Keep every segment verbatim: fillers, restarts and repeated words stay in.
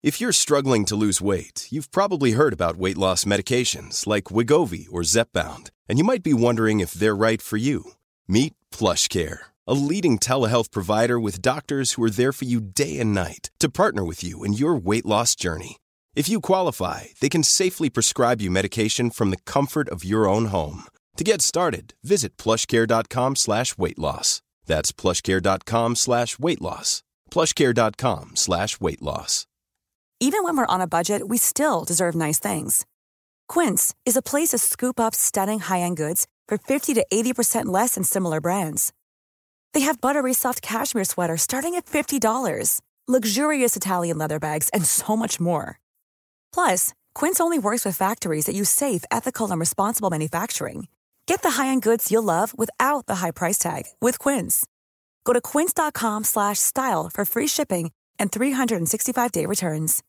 If you're struggling to lose weight, you've probably heard about weight loss medications like Wegovy or Zepbound, and you might be wondering if they're right for you. Meet PlushCare, a leading telehealth provider with doctors who are there for you day and night to partner with you in your weight loss journey. If you qualify, they can safely prescribe you medication from the comfort of your own home. To get started, visit plushcare.com slash weight loss. That's plushcare.com slash weight loss. plushcare.com slash weight loss. Even when we're on a budget, we still deserve nice things. Quince is a place to scoop up stunning high-end goods for fifty to eighty percent less than similar brands. They have buttery soft cashmere sweaters starting at fifty dollars, luxurious Italian leather bags, and so much more. Plus, Quince only works with factories that use safe, ethical, and responsible manufacturing. Get the high-end goods you'll love without the high price tag with Quince. Go to quince.com slash style for free shipping and three sixty-five day returns.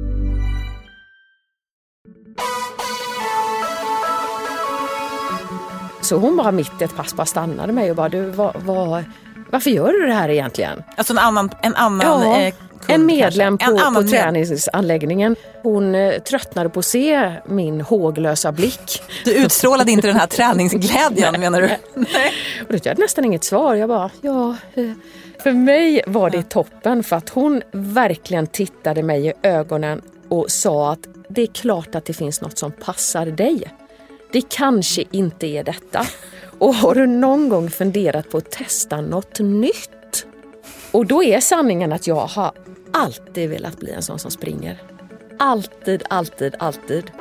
Så hon bara mitt i ett pass bara stannade mig och bara, du, vad, vad, varför gör du det här egentligen? Alltså en annan, en annan ja, eh, kund, en medlem på, en annan på med... träningsanläggningen. Hon eh, tröttnade på att se min håglösa blick. Du utstrålade inte den här träningsglädjen, menar du? Nej. Och det hade nästan inget svar. Jag bara, ja... Eh. För mig var det toppen för att hon verkligen tittade mig i ögonen och sa att det är klart att det finns något som passar dig. Det kanske inte är detta. Och har du någon gång funderat på att testa något nytt? Och då är sanningen att jag har alltid velat bli en sån som springer. Alltid, alltid, alltid.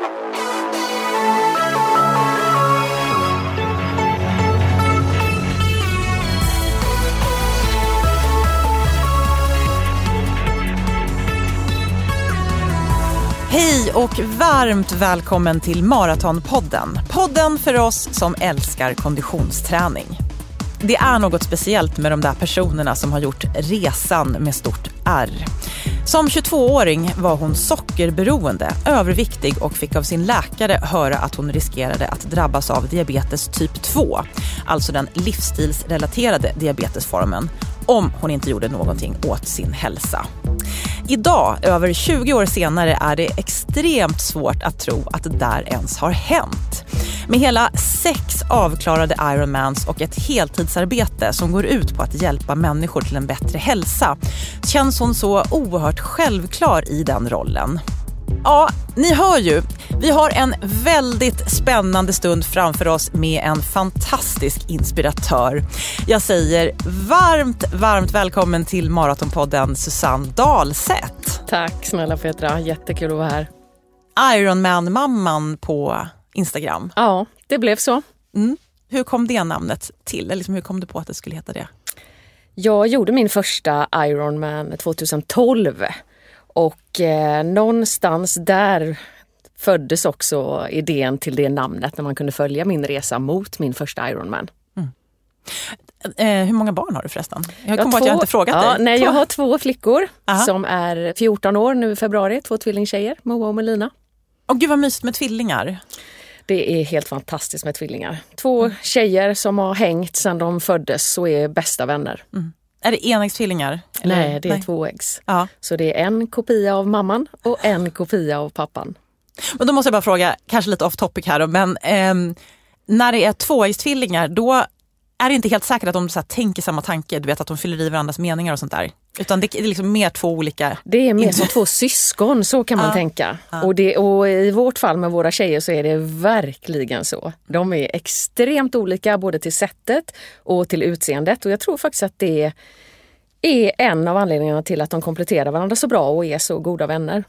Hej och varmt välkommen till Maratonpodden. Podden för oss som älskar konditionsträning. Det är något speciellt med de där personerna som har gjort resan med stort R. Som tjugotvååring var hon sockerberoende, överviktig och fick av sin läkare höra att hon riskerade att drabbas av diabetes typ två, alltså den livsstilsrelaterade diabetesformen, om hon inte gjorde någonting åt sin hälsa. Idag, över tjugo år senare, är det extremt svårt att tro att det där ens har hänt. Med hela sex avklarade Ironmans och ett heltidsarbete som går ut på att hjälpa människor till en bättre hälsa känns hon så oerhört självklar i den rollen. Ja, ni hör ju. Vi har en väldigt spännande stund framför oss med en fantastisk inspiratör. Jag säger varmt, varmt välkommen till Maratonpodden, Susanne Dahlseth. Tack snälla Petra, jättekul att vara här. Ironman-mamman på Instagram. Ja, det blev så. Mm. Hur kom det namnet till? Eller liksom, hur kom du på att det skulle heta det? Jag gjorde min första Ironman tjugohundratolv. Och eh, någonstans där föddes också idén till det namnet när man kunde följa min resa mot min första Ironman. Mm. Eh, hur många barn har du förresten? Jag kommer jag på att jag inte frågat ja, dig. Nej, jag har två flickor. Aha. Som är fjorton år nu i februari. Två tvillingtjejer, Moa och Melina. Åh gud vad mysigt med tvillingar. Det är helt fantastiskt med tvillingar. Två mm. tjejer som har hängt sedan de föddes och är bästa vänner. Mm. Är det enäggstvillingar? Eller? Nej, det är Nej. tvåäggs. Ja. Så det är en kopia av mamman och en kopia av pappan. Men då måste jag bara fråga, kanske lite off topic här då, men eh, när det är tvåäggstvillingar, då är det inte helt säkert att de så här, tänker samma tanke. Du vet att de fyller i varandras meningar och sånt där. Utan det är liksom mer två olika... Det är mer som två syskon, så kan man ja. tänka. Ja. Och, det, och i vårt fall med våra tjejer så är det verkligen så. De är extremt olika både till sättet och till utseendet. Och jag tror faktiskt att det är en av anledningarna till att de kompletterar varandra så bra och är så goda vänner.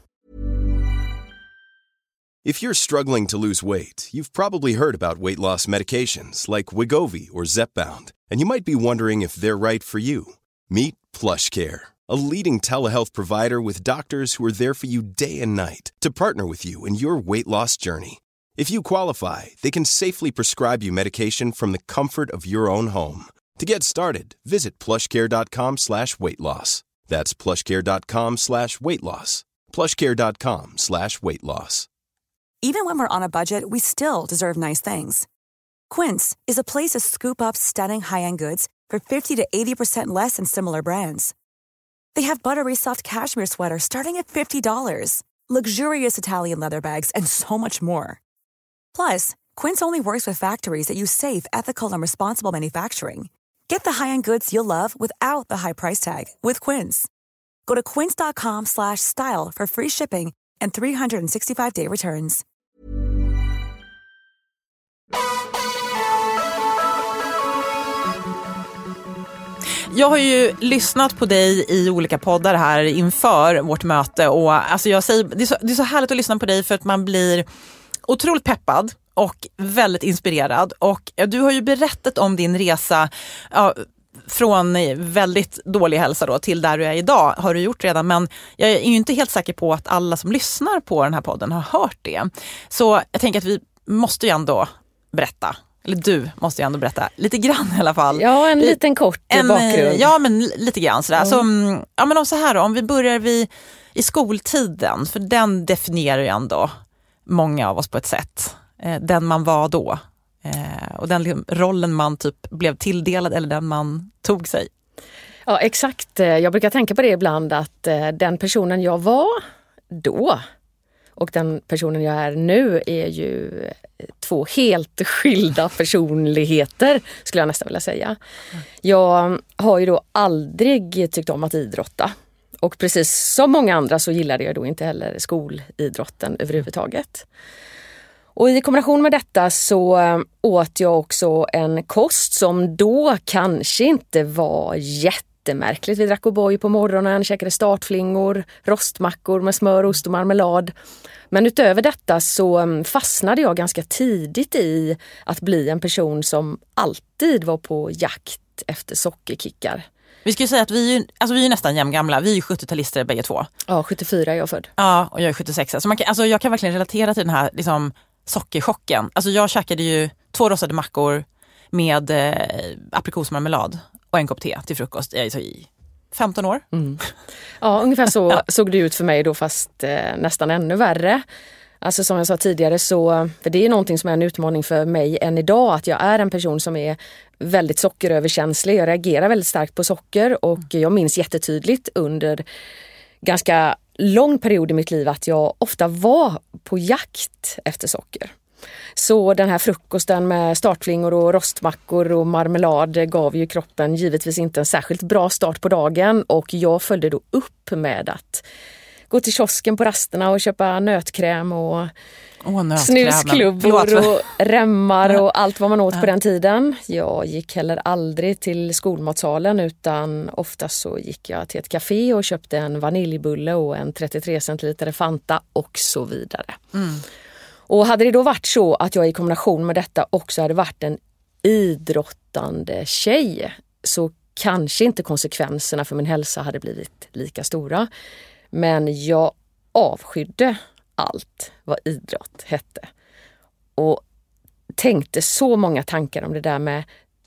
If you're struggling to lose weight, you've probably heard about weight loss medications like Wegovy or Zepbound, and you might be wondering if they're right for you. Meet PlushCare, a leading telehealth provider with doctors who are there for you day and night to partner with you in your weight loss journey. If you qualify, they can safely prescribe you medication from the comfort of your own home. To get started, visit plushcare.com slash weight loss. That's plushcare.com slash weight loss. plushcare.com slash weight loss. Even when we're on a budget, we still deserve nice things. Quince is a place to scoop up stunning high-end goods for fifty to eighty percent less than similar brands. They have buttery soft cashmere sweaters starting at fifty dollars, luxurious Italian leather bags, and so much more. Plus, Quince only works with factories that use safe, ethical, and responsible manufacturing. Get the high-end goods you'll love without the high price tag with Quince. Go to quince.com slash style for free shipping and three sixty-five day returns. Jag har ju lyssnat på dig i olika poddar här inför vårt möte och alltså jag säger, det är så, det är så härligt att lyssna på dig för att man blir otroligt peppad och väldigt inspirerad. Och du har ju berättat om din resa ja, från väldigt dålig hälsa då till där du är idag, har du gjort redan. Men jag är ju inte helt säker på att alla som lyssnar på den här podden har hört det. Så jag tänker att vi måste ju ändå berätta. Eller du måste ju ändå berätta lite grann i alla fall. Ja, en liten kort en, bakgrund. Ja, men lite grann sådär. Mm. Så, ja, men om så här då, om vi börjar vid, i skoltiden, för den definierar ju ändå många av oss på ett sätt. Eh, den man var då. Eh, och den rollen man typ blev tilldelad eller den man tog sig. Ja, exakt. Jag brukar tänka på det ibland att eh, den personen jag var då och den personen jag är nu är ju två helt skilda personligheter, skulle jag nästan vilja säga. Jag har ju då aldrig tyckt om att idrotta. Och precis som många andra så gillade jag då inte heller skolidrotten överhuvudtaget. Och i kombination med detta så åt jag också en kost som då kanske inte var jättemärkligt. Vi drack O'boy på morgonen, käkade startflingor, rostmackor med smör, ost och marmelad. Men utöver detta så fastnade jag ganska tidigt i att bli en person som alltid var på jakt efter sockerkickar. Vi ska ju säga att vi är, alltså vi är nästan jämngamla. Vi är ju sjuttio-talister bägge två. Ja, sjuttiofyra är jag född. Ja, och jag är sjuttiosex. Så man kan, alltså jag kan verkligen relatera till den här liksom, sockerchocken. Alltså jag käkade ju två rostade mackor med eh, aprikosmarmelad och en kopp te till frukost. Jag är så i femton år. Mm. Ja, ungefär så ja. Såg det ut för mig då, fast eh, nästan ännu värre. Alltså som jag sa tidigare så, för det är någonting som är en utmaning för mig än idag, att jag är en person som är väldigt sockeröverkänslig. Jag reagerar väldigt starkt på socker och jag minns jättetydligt under ganska lång period i mitt liv att jag ofta var på jakt efter socker. Så den här frukosten med startflingor och rostmackor och marmelad gav ju kroppen givetvis inte en särskilt bra start på dagen, och jag följde då upp med att gå till kiosken på rasterna och köpa nötkräm och oh, snusklubbor och remmar och allt vad man åt på den tiden. Jag gick heller aldrig till skolmatsalen, utan oftast så gick jag till ett café och köpte en vaniljbulle och en trettiotre centiliter Fanta och så vidare. Mm. Och hade det då varit så att jag i kombination med detta också hade varit en idrottande tjej, så kanske inte konsekvenserna för min hälsa hade blivit lika stora. Men jag avskydde allt vad idrott hette. Och tänkte så många tankar om det där med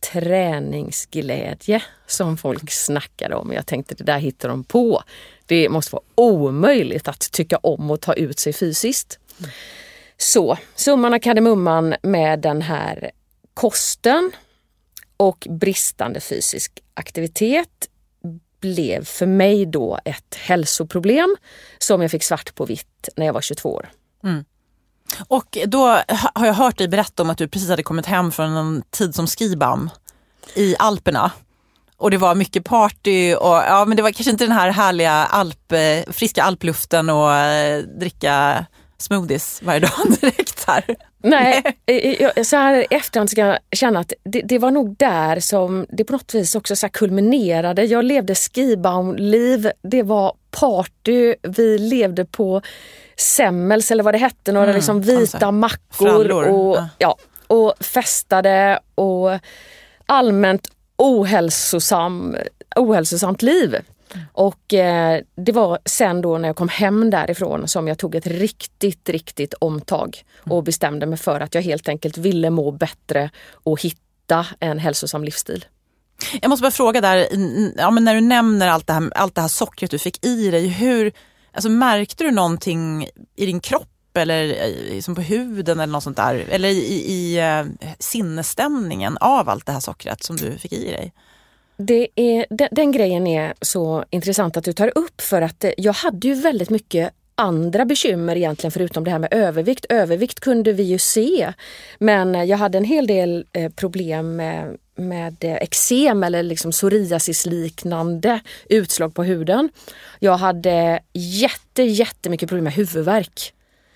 träningsglädje som folk snackade om. Jag tänkte, det där hittar de på. Det måste vara omöjligt att tycka om och ta ut sig fysiskt. Mm. Så, summan av kardemumman med den här kosten och bristande fysisk aktivitet blev för mig då ett hälsoproblem som jag fick svart på vitt när jag var tjugotvå år. Mm. Och då har jag hört dig berätta om att du precis hade kommit hem från en tid som skibam i Alperna. Och det var mycket party och ja, men det var kanske inte den här härliga alp, friska alpluften och eh, dricka smoothies varje dag direkt här. Nej, jag, så här efterhand ska jag känna att det, det var nog där som det på något vis också så här kulminerade. Jag levde skibaum-liv, det var party, vi levde på semmels eller vad det hette, några mm, liksom vita alltså, mackor och, ja. Ja, och festade och allmänt ohälsosam, ohälsosamt liv. Och eh, det var sen då när jag kom hem därifrån som jag tog ett riktigt, riktigt omtag och bestämde mig för att jag helt enkelt ville må bättre och hitta en hälsosam livsstil. Jag måste bara fråga där, ja, men när du nämner allt det här, allt det här sockret du fick i dig, hur, alltså, märkte du någonting i din kropp eller liksom på huden eller något sånt där, eller i, i, i sinnesstämningen av allt det här sockret som du fick i dig? det är, den, den grejen är så intressant att du tar upp, för att jag hade ju väldigt mycket andra bekymmer egentligen förutom det här med övervikt. Övervikt kunde vi ju se, men jag hade en hel del eh, problem med, med eksem eller liksom psoriasis-liknande utslag på huden. Jag hade jätte, jättemycket problem med huvudvärk.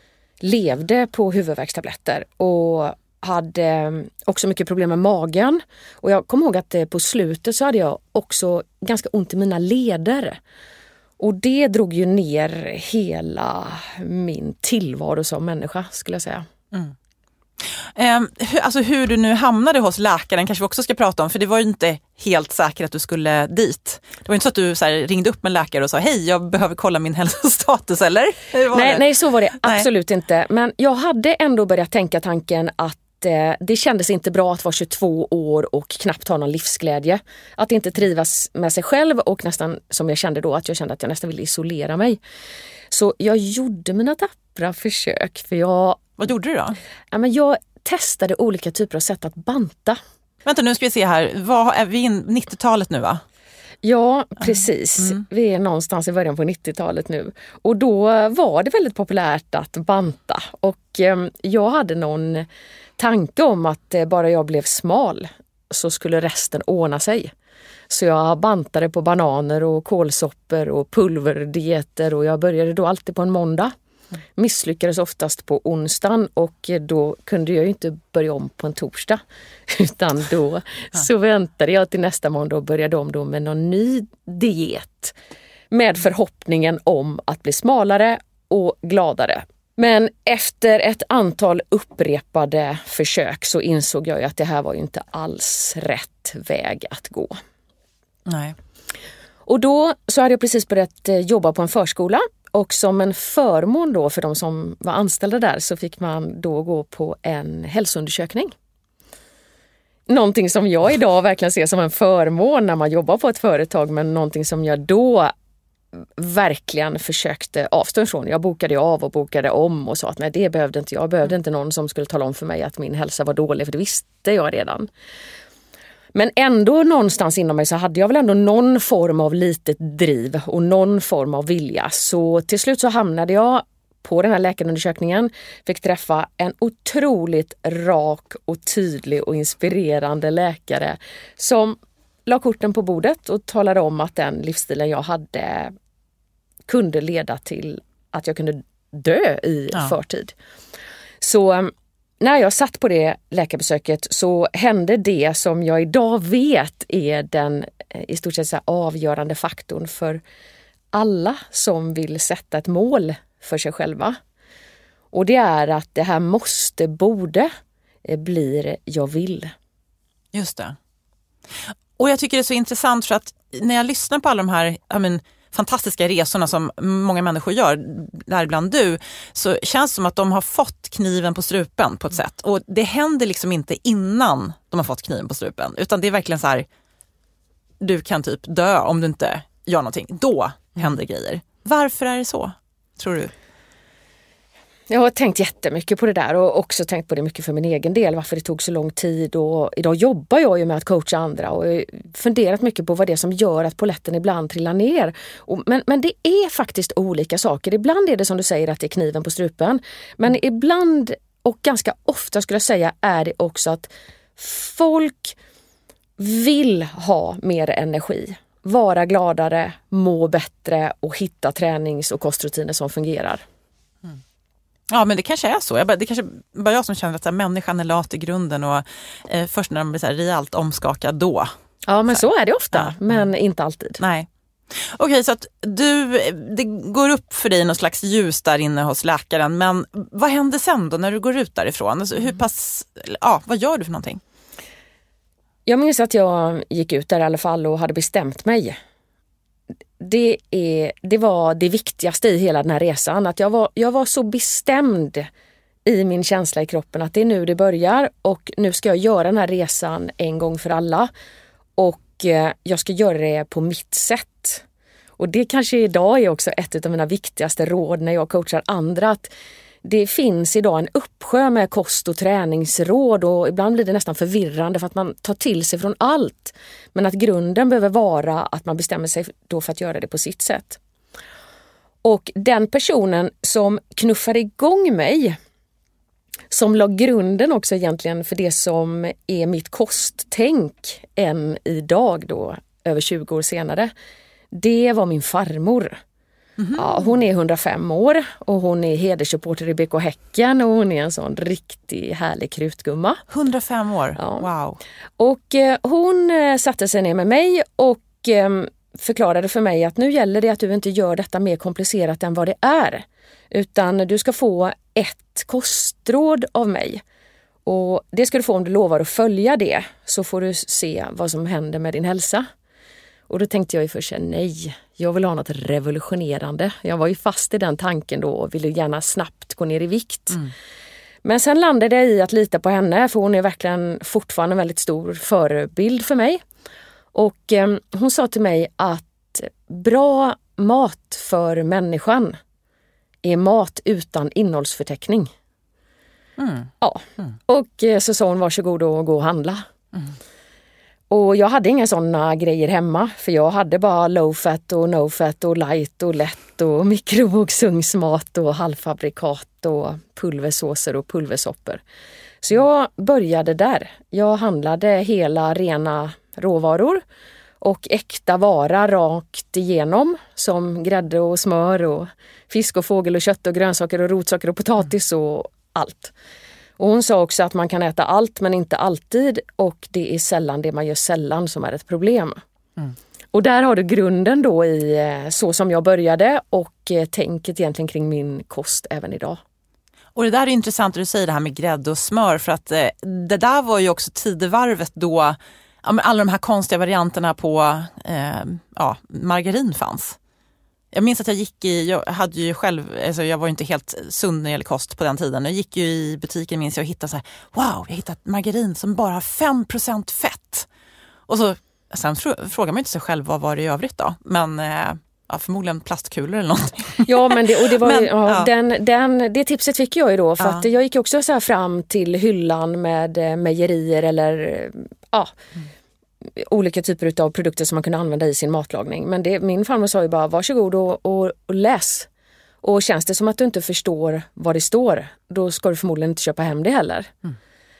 Levde på huvudvärkstabletter och hade också mycket problem med magen. Och jag kommer ihåg att på slutet så hade jag också ganska ont i mina leder. Och det drog ju ner hela min tillvaro som människa, skulle jag säga. Mm. Um, hur, alltså hur du nu hamnade hos läkaren kanske vi också ska prata om, för det var ju inte helt säkert att du skulle dit. Det var inte så att du så här, ringde upp en läkare och sa hej, jag behöver kolla min hälsostatus, eller? Nej, nej, så var det absolut nej. inte. Men jag hade ändå börjat tänka tanken att det kändes inte bra att vara tjugotvå år och knappt ha någon livsglädje. Att inte trivas med sig själv, och nästan som jag kände då, att jag kände att jag nästan ville isolera mig. Så jag gjorde mina tappra försök. För jag, Vad gjorde du då? Ja, men jag testade olika typer av sätt att banta. Vänta, nu ska vi se här. Vad är vi in nittiotalet nu, va? Ja, precis. Mm. Vi är någonstans i början på nittiotalet nu. Och då var det väldigt populärt att banta. Och eh, jag hade någon tanke om att eh, bara jag blev smal så skulle resten ordna sig. Så jag bantade på bananer och kolsopper och pulverdieter, och jag började då alltid på en måndag. Misslyckades oftast på onsdagen, och då kunde jag ju inte börja om på en torsdag, utan då ja. så väntade jag till nästa måndag och började om då med någon ny diet med förhoppningen om att bli smalare och gladare. Men efter ett antal upprepade försök så insåg jag ju att det här var ju inte alls rätt väg att gå. Nej. Och då så hade jag precis börjat jobba på en förskola. Och som en förmån då för de som var anställda där så fick man då gå på en hälsoundersökning. Någonting som jag idag verkligen ser som en förmån när man jobbar på ett företag, men någonting som jag då verkligen försökte avstå ifrån. Jag bokade av och bokade om och sa att nej, det behövde inte jag. Jag behövde inte någon som skulle tala om för mig att min hälsa var dålig, för det visste jag redan. Men ändå någonstans inom mig så hade jag väl ändå någon form av litet driv och någon form av vilja. Så till slut så hamnade jag på den här läkarundersökningen, fick träffa en otroligt rak och tydlig och inspirerande läkare som la korten på bordet och talade om att den livsstilen jag hade kunde leda till att jag kunde dö i ja. förtid. Så när jag satt på det läkarbesöket så hände det som jag idag vet är den i stort sett så här avgörande faktorn för alla som vill sätta ett mål för sig själva. Och det är att det här måste, borde, blir jag vill. Just det. Och jag tycker det är så intressant för att när jag lyssnar på alla de här I mean, fantastiska resorna som många människor gör, däribland du, så känns det som att de har fått kniven på strupen på ett sätt. Och det händer liksom inte innan de har fått kniven på strupen, utan det är verkligen så här, du kan typ dö om du inte gör någonting. Då händer grejer. Varför är det så, tror du? Jag har tänkt jättemycket på det där och också tänkt på det mycket för min egen del, varför det tog så lång tid, och idag jobbar jag ju med att coacha andra och funderat mycket på vad det är som gör att poletten ibland trillar ner. Och, men, men det är faktiskt olika saker. Ibland är det som du säger att det är kniven på strupen, men ibland och ganska ofta skulle jag säga är det också att folk vill ha mer energi, vara gladare, må bättre och hitta tränings- och kostrutiner som fungerar. Mm. Ja, men det kanske är så. Jag bara, det kanske bara jag som känner att så här, människan är lat i grunden och eh, först när de blir så här, rejält omskakad då. Ja, men så, så är det ofta, ja. Men inte alltid. Nej. Okej, så att du, det går upp för dig någon slags ljus där inne hos läkaren, men vad händer sen då när du går ut därifrån? Alltså, hur pass, ja, vad gör du för någonting? Jag minns att jag gick ut där i alla fall och hade bestämt mig. Det, är, det var det viktigaste i hela den här resan. Att jag var, jag var så bestämd i min känsla i kroppen att det är nu det börjar. Och nu ska jag göra den här resan en gång för alla. Och eh, jag ska göra det på mitt sätt. Och det kanske idag är också ett av mina viktigaste råd när jag coachar andra. Att det finns idag en uppsjö med kost- och träningsråd och ibland blir det nästan förvirrande för att man tar till sig från allt. Men att grunden behöver vara att man bestämmer sig då för att göra det på sitt sätt. Och den personen som knuffade igång mig, som la grunden också egentligen för det som är mitt kosttänk än idag då, över tjugo år senare, det var min farmor. Mm-hmm. Ja, hon är hundrafem år och hon är hedersupporter i B K Häcken och hon är en sån riktig härlig krutgumma. hundrafem år? Ja. Wow. Och eh, hon eh, satte sig ner med mig och eh, förklarade för mig att nu gäller det att du inte gör detta mer komplicerat än vad det är. Utan du ska få ett kostråd av mig. Och det ska du få om du lovar att följa det, så får du se vad som händer med din hälsa. Och då tänkte jag ju först nej, jag vill ha något revolutionerande. Jag var ju fast i den tanken då och ville gärna snabbt gå ner i vikt. Mm. Men sen landade jag i att lita på henne, för hon är verkligen fortfarande en väldigt stor förebild för mig. Och eh, hon sa till mig att bra mat för människan är mat utan innehållsförteckning. Mm. Ja, mm. och eh, så sa hon varsågod och gå och handla. Mm. Och jag hade inga sådana grejer hemma, för jag hade bara low fat och no fat och light och lätt och mikrovågsugnsmat och halvfabrikat och pulversåser och pulversoppor. Så jag började där. Jag handlade hela rena råvaror och äkta vara rakt igenom, som grädde och smör och fisk och fågel och kött och grönsaker och rotsaker och potatis och allt. Och hon sa också att man kan äta allt men inte alltid, och det är sällan det man gör sällan som är ett problem. Mm. Och där har du grunden då i så som jag började och tänket egentligen kring min kost även idag. Och det där är intressant att du säger det här med grädde och smör, för att eh, det där var ju också tidevarvet då ja, men alla de här konstiga varianterna på eh, ja, margarin fanns. Jag minns att jag gick i, jag hade ju själv, alltså jag var ju inte helt sund när det gäller kost på den tiden. Jag gick ju i butiken, minns jag, och hittade så här, wow, jag hittat margarin som bara har fem procent fett. Och så, sen frågar man inte sig själv vad var det i övrigt då. Men eh, ja, förmodligen plastkulor eller någonting. Ja, men det, och det var men, ju, ja, ja. Den, den, det tipset fick jag ju då, för ja. att jag gick också så här fram till hyllan med eh, mejerier eller ja, mm. olika typer av produkter som man kunde använda i sin matlagning. Men det, min farmor sa ju bara, varsågod och, och, och läs. Och känns det som att du inte förstår vad det står, då ska du förmodligen inte köpa hem det heller. Mm.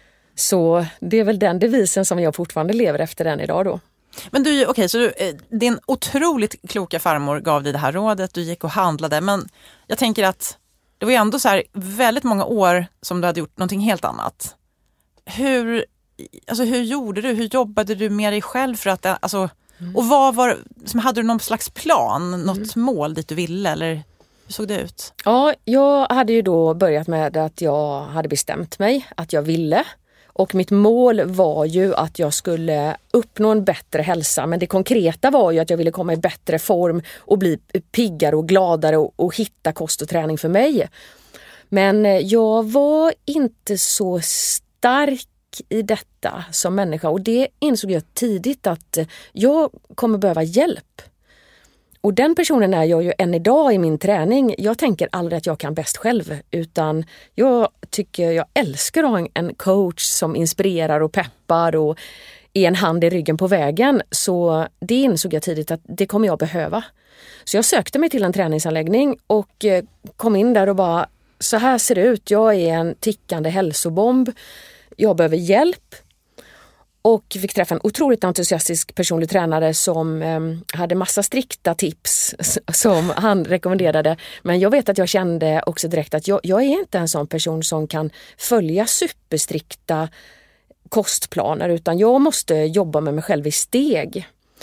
Så det är väl den devisen som jag fortfarande lever efter den idag då. Men du, okej, okay, så du, din otroligt kloka farmor gav dig det här rådet, du gick och handlade, men jag tänker att det var ju ändå så här väldigt många år som du hade gjort någonting helt annat. Hur, alltså hur gjorde du, hur jobbade du med dig själv för att, alltså, mm. och vad var, som hade du någon slags plan, något mm. mål dit du ville, eller hur såg det ut? Ja, jag hade ju då börjat med att jag hade bestämt mig att jag ville. Och mitt mål var ju att jag skulle uppnå en bättre hälsa. Men det konkreta var ju att jag ville komma i bättre form och bli piggare och gladare och, och hitta kost och träning för mig. Men jag var inte så stark i detta som människa. Och det insåg jag tidigt att jag kommer behöva hjälp. Och den personen är jag ju än idag i min träning. Jag tänker aldrig att jag kan bäst själv, utan jag tycker jag älskar att ha en coach som inspirerar och peppar och är en hand i ryggen på vägen. Så det insåg jag tidigt att det kommer jag behöva. Så jag sökte mig till en träningsanläggning och kom in där och bara, så här ser det ut. Jag är en tickande hälsobomb. Jag behöver hjälp. Och fick träffa en otroligt entusiastisk personlig tränare som eh, hade massa strikta tips som han rekommenderade. Men jag vet att jag kände också direkt att jag, jag är inte en sån person som kan följa superstrikta kostplaner, utan jag måste jobba med mig själv i steg.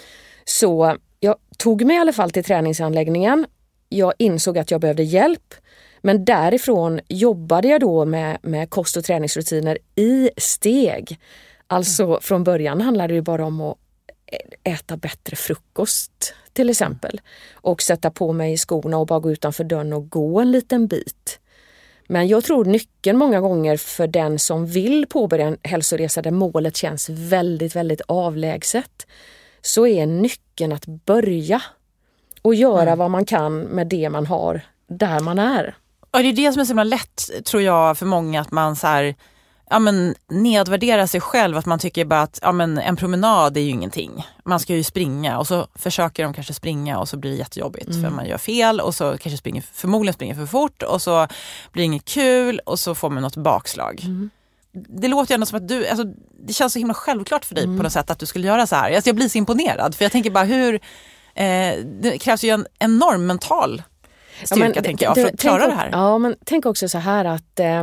Så jag tog mig i alla fall till träningsanläggningen. Jag insåg att jag behövde hjälp. Men därifrån jobbade jag då med, med kost- och träningsrutiner i steg. Alltså från början handlade det ju bara om att äta bättre frukost till exempel. Och sätta på mig skorna och bara gå utanför dörren och gå en liten bit. Men jag tror nyckeln många gånger för den som vill påbörja en hälsoresa där målet känns väldigt, väldigt avlägset, så är nyckeln att börja och göra mm. vad man kan med det man har där man är. Ja, det är det som är så himla lätt, tror jag, för många, att man så här, ja, men nedvärderar sig själv, att man tycker bara att ja, men en promenad är ju ingenting. Man ska ju springa och så försöker de kanske springa och så blir det jättejobbigt mm. för man gör fel och så kanske springer, förmodligen springer för fort och så blir det inget kul och så får man något bakslag. Mm. Det låter ju ändå som att du, alltså, det känns så himla självklart för dig mm. på något sätt att du skulle göra så här. Alltså, jag blir så imponerad, för jag tänker bara hur, eh, det krävs ju en enorm mental styrka, ja, men, tänker jag, för att klara tänk, det här. Ja, men tänk också så här att eh,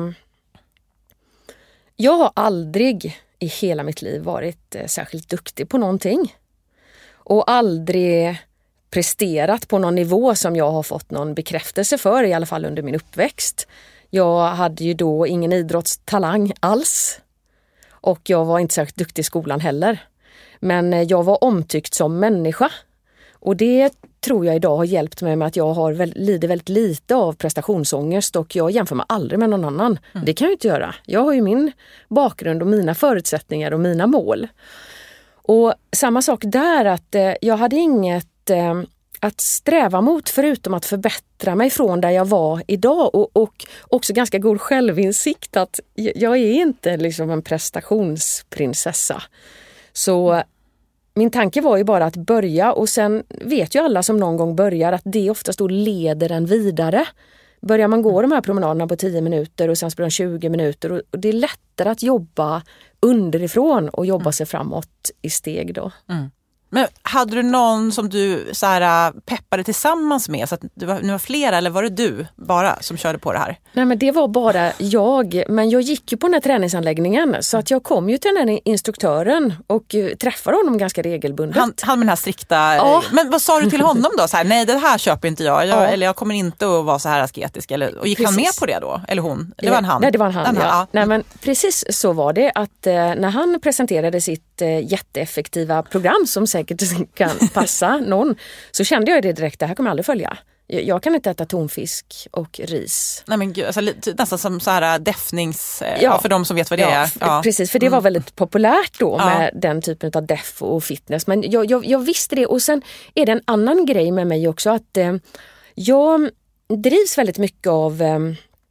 jag har aldrig i hela mitt liv varit eh, särskilt duktig på någonting. Och aldrig presterat på någon nivå som jag har fått någon bekräftelse för, i alla fall under min uppväxt. Jag hade ju då ingen idrottstalang alls. Och jag var inte särskilt duktig i skolan heller. Men eh, jag var omtyckt som människa. Och det tror jag idag har hjälpt mig med att jag har väl, lider väldigt lite av prestationsångest, och jag jämför mig aldrig med någon annan. Mm. Det kan jag inte göra. Jag har ju min bakgrund och mina förutsättningar och mina mål. Och samma sak där, att eh, jag hade inget eh, att sträva mot förutom att förbättra mig från där jag var idag, och, och också ganska god självinsikt att jag är inte liksom en prestationsprinsessa. Så min tanke var ju bara att börja, och sen vet ju alla som någon gång börjar att det oftast då leder en vidare. Börjar man gå de här promenaderna på tio minuter och sen springer tjugo minuter, och det är lättare att jobba underifrån och jobba mm. sig framåt i steg då. Mm. Men hade du någon som du så här, peppade tillsammans med, så att det var, nu var flera, eller var det du bara som körde på det här? Nej, men det var bara jag, men jag gick ju på den här träningsanläggningen, så att jag kom ju till den här instruktören och träffade honom ganska regelbundet. Han, han med den här strikta, ja. Men vad sa du till honom då? Så här, nej, det här köper inte jag, jag ja. eller jag kommer inte att vara så här asketisk, eller, och gick precis. Han med på det då? Eller hon? Det var en han? Nej, det var en han, den ja. ja. Nej, men precis så var det, att eh, när han presenterade sitt eh, jätteeffektiva program som säkert kan passa någon, så kände jag det direkt, det här kommer jag aldrig följa. Jag, jag kan inte äta tonfisk och ris. Nej, men gud, alltså, nästan som så här defnings, ja. Ja, för de som vet vad det ja, är. Ja, precis, för det var väldigt populärt då med ja. den typen av def och fitness. Men jag, jag, jag visste det, och sen är det en annan grej med mig också, att eh, jag drivs väldigt mycket av eh,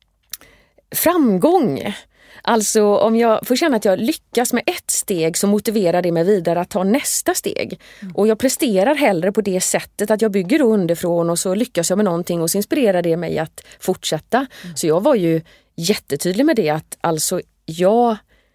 framgång. Alltså om jag får känna att jag lyckas med ett steg, så motiverar det mig vidare att ta nästa steg. Mm. Och jag presterar hellre på det sättet att jag bygger underifrån, och så lyckas jag med någonting och så inspirerar det mig att fortsätta. Mm. Så jag var ju jättetydlig med det, att alltså jag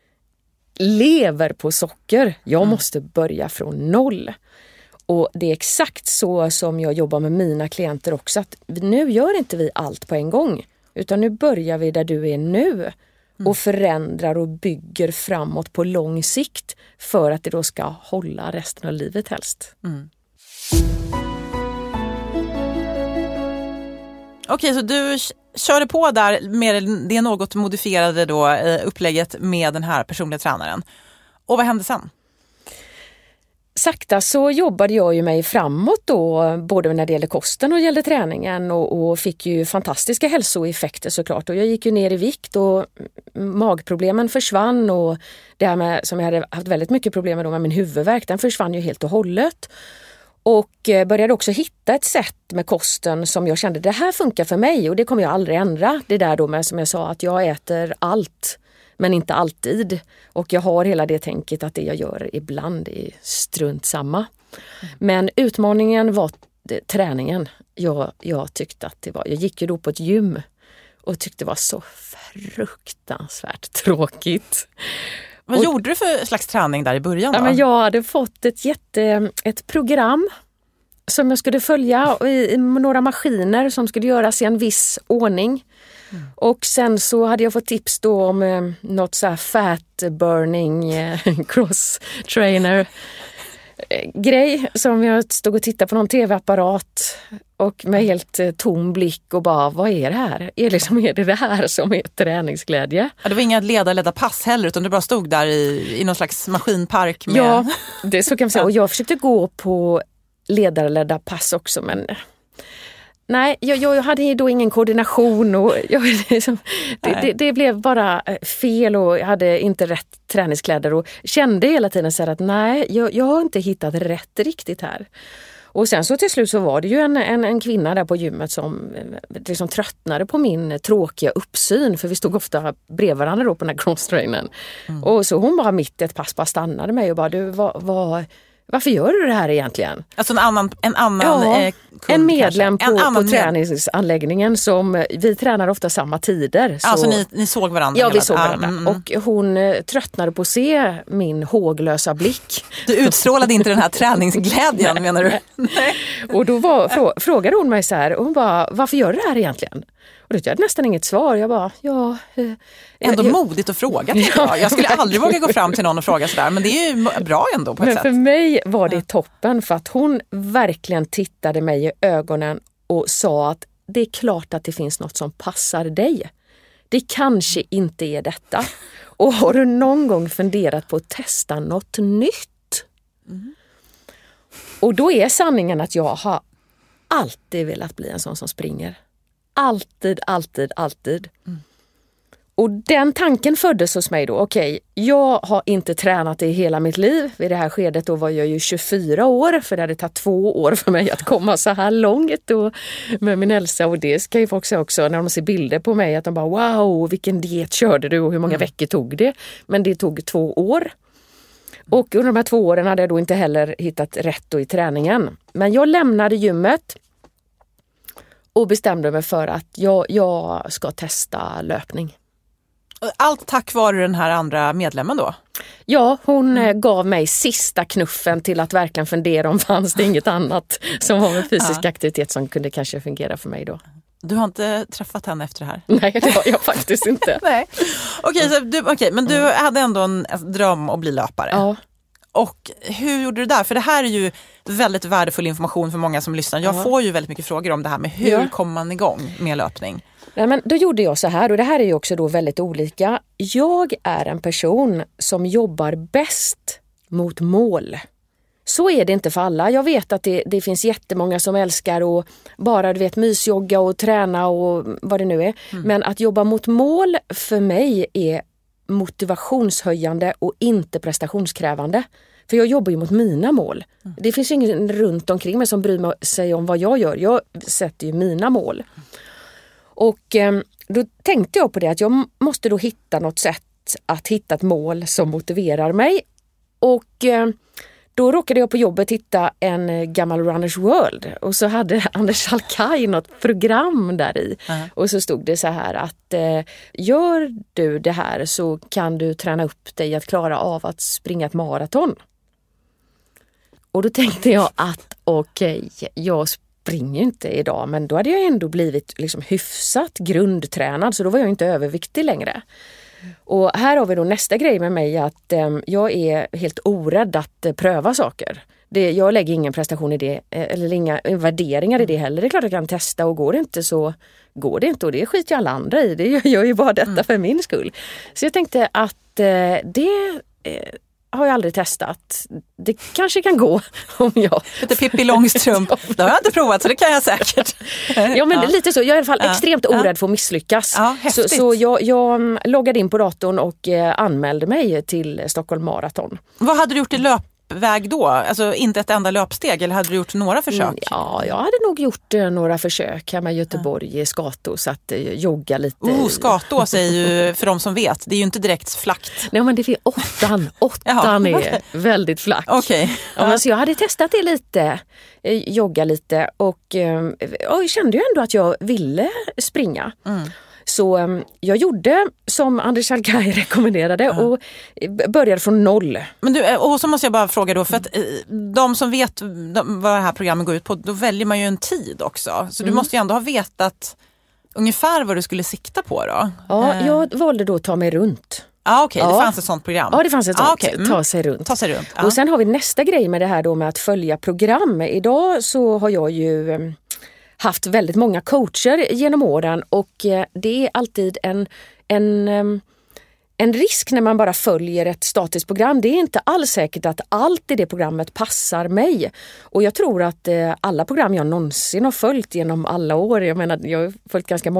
lever på socker. Jag mm. måste börja från noll. Och det är exakt så som jag jobbar med mina klienter också, att nu gör inte vi allt på en gång, utan nu börjar vi där du är nu. Mm. Och förändrar och bygger framåt på lång sikt, för att det då ska hålla resten av livet helst. Mm. Okej, så du körde på där med det något modifierade då, upplägget med den här personliga tränaren. Och vad hände sen? Sakta så jobbade jag ju mig framåt då, både när det gällde kosten och gällde träningen, och, och fick ju fantastiska hälsoeffekter såklart. Och jag gick ju ner i vikt och magproblemen försvann, och det här med, som jag hade haft väldigt mycket problem med då, med min huvudvärk, den försvann ju helt och hållet. Och började också hitta ett sätt med kosten som jag kände, det här funkar för mig och det kommer jag aldrig ändra. Det där då med, som jag sa, att jag äter allt, men inte alltid. Och jag har hela det tänket att det jag gör ibland är strunt samma. Mm. Men utmaningen var det, träningen. Jag, jag tyckte att det var, jag gick ju då på ett gym och tyckte det var så fruktansvärt tråkigt. Vad och, gjorde du för slags träning där i början då? Ja, men jag hade fått ett, jätte, ett program som jag skulle följa i, i några maskiner som skulle göras i en viss ordning. Mm. Och sen så hade jag fått tips då om eh, något så här fat burning eh, cross trainer eh, grej som jag stod och tittade på någon tv-apparat och med helt eh, tom blick och bara, vad är det här? Är, liksom, är det det här som är träningsglädje? Ja, det var inga ledarledda pass heller, utan du bara stod där i, i någon slags maskinpark med... Ja, det så kan man säga. Och jag försökte gå på ledarledda pass också, men... Nej, jag, jag hade då ingen koordination och jag, liksom, det, det, det blev bara fel och jag hade inte rätt träningskläder och kände hela tiden så här att nej, jag, jag har inte hittat rätt riktigt här. Och sen så till slut så var det ju en, en, en kvinna där på gymmet som liksom tröttnade på min tråkiga uppsyn. För vi stod ofta bredvid varandra då på den här crosstrainen. Mm. Och så hon bara mitt i ett pass bara stannade mig och bara, du, vad, vad, varför gör du det här egentligen? Alltså en annan, en annan ja, eh, kund, en medlem en på, annan på träningsanläggningen som, vi tränar ofta samma tider. Så, alltså ni, ni såg varandra? Ja, hela, vi såg varandra. Mm. Och hon eh, tröttnade på att se min håglösa blick. Du utstrålade inte den här träningsglädjen, menar du? Nej. Och då var, frå, frågade hon mig så här, och hon bara, varför gör du det här egentligen? Och då hade jag nästan inget svar. Jag bara, ja... Eh, ändå jag, modigt att fråga. Jag. jag skulle aldrig våga gå fram till någon och fråga sådär. Men det är ju bra ändå på ett men sätt. Men för mig var det toppen. För att hon verkligen tittade mig i ögonen och sa att det är klart att det finns något som passar dig. Det kanske inte är detta. Och har du någon gång funderat på att testa något nytt? Mm. Och då är sanningen att jag har alltid velat bli en sån som springer. Alltid, alltid, alltid. Mm. Och den tanken föddes hos mig då. Okej, okay, jag har inte tränat i hela mitt liv. Vid det här skedet då var jag ju tjugofyra år. För det hade tagit två år för mig att komma så här långt då med min hälsa. Och det ska ju folk säga också när de ser bilder på mig. Att de bara, wow, vilken diet körde du och hur många mm. veckor tog det? Men det tog två år. Och under de här två åren hade jag då inte heller hittat rätt då i träningen. Men jag lämnade gymmet. Och bestämde mig för att jag, jag ska testa löpning. Allt tack vare den här andra medlemmen då? Ja, hon mm. gav mig sista knuffen till att verkligen fundera om fanns det inget annat som var med fysisk ja. aktivitet som kunde kanske fungera för mig då. Du har inte träffat henne efter det här? Nej, det har jag faktiskt inte. Nej. Okej, så du, okej, men du hade ändå en dröm att bli löpare. Ja. Och hur gjorde du där? För det här är ju väldigt värdefull information för många som lyssnar. Jag ja. får ju väldigt mycket frågor om det här med hur ja. kommer man igång med löpning? Nej, men då gjorde jag så här, och det här är ju också då väldigt olika. Jag är en person som jobbar bäst mot mål. Så är det inte för alla. Jag vet att det, det finns jättemånga som älskar att bara du vet, mysjogga och träna och vad det nu är. Mm. Men att jobba mot mål för mig är motivationshöjande och inte prestationskrävande. För jag jobbar ju mot mina mål. Mm. Det finns ju ingen runt omkring mig som bryr sig om vad jag gör. Jag sätter ju mina mål. Och eh, då tänkte jag på det att jag måste då hitta något sätt att hitta ett mål som motiverar mig. Och eh, då råkade jag på jobbet hitta en gammal Runners World. Och så hade Anders Alkaj något program där i. Mm. Och så stod det så här att eh, gör du det här så kan du träna upp dig att klara av att springa ett maraton. Och då tänkte jag att okej, okay, jag springer inte idag. Men då hade jag ändå blivit liksom hyfsat grundtränad. Så då var jag inte överviktig längre. Och här har vi då nästa grej med mig att eh, jag är helt orädd att eh, pröva saker. Det, jag lägger ingen prestation i det eh, eller inga värderingar i det heller. Det är klart att jag kan testa och går det inte så går det inte och det skiter ju alla andra i. Det gör jag ju bara detta mm. för min skull. Så jag tänkte att eh, det eh, har jag aldrig testat. Det kanske kan gå om jag... Lite Pippi Långstrump. Det har jag inte provat så det kan jag säkert. Ja men ja. lite så. Jag är i alla fall ja. extremt orädd ja. för att misslyckas. Ja, så så jag, jag loggade in på datorn och eh, anmälde mig till Stockholm Marathon. Vad hade du gjort i löpväg då? Alltså inte ett enda löpsteg eller hade du gjort några försök? Mm, ja, jag hade nog gjort eh, några försök hemma i Göteborg ja. i Skatås att eh, jogga lite. Oh, Skatås är ju, för de som vet, det är ju inte direkt flackt. Nej men det är åttan. Åttan är väldigt flack. Okej. Okay. Ja, ja. Så jag hade testat det lite, eh, jogga lite och eh, jag kände ju ändå att jag ville springa. Mm. Så um, jag gjorde som Anders Alkaj rekommenderade ja. och började från noll. Men du, och så måste jag bara fråga då, för att de som vet de, vad det här programmet går ut på, då väljer man ju en tid också. Så mm. du måste ju ändå ha vetat ungefär vad du skulle sikta på då. Ja, eh. jag valde då att ta mig runt. Ah, okej, okay. ja. Det fanns ett sånt program. Ja, det fanns ett sånt. Ah, okay. mm. Ta sig runt. Ta sig runt. Ah. Och sen har vi nästa grej med det här då med att följa program. Idag så har jag ju... Um, haft väldigt många coacher genom åren och det är alltid en, en, en risk när man bara följer ett statiskt program. Det är inte alls säkert att allt i det programmet passar mig. Och jag tror att alla program jag någonsin har följt genom alla år, jag menar jag har följt ganska många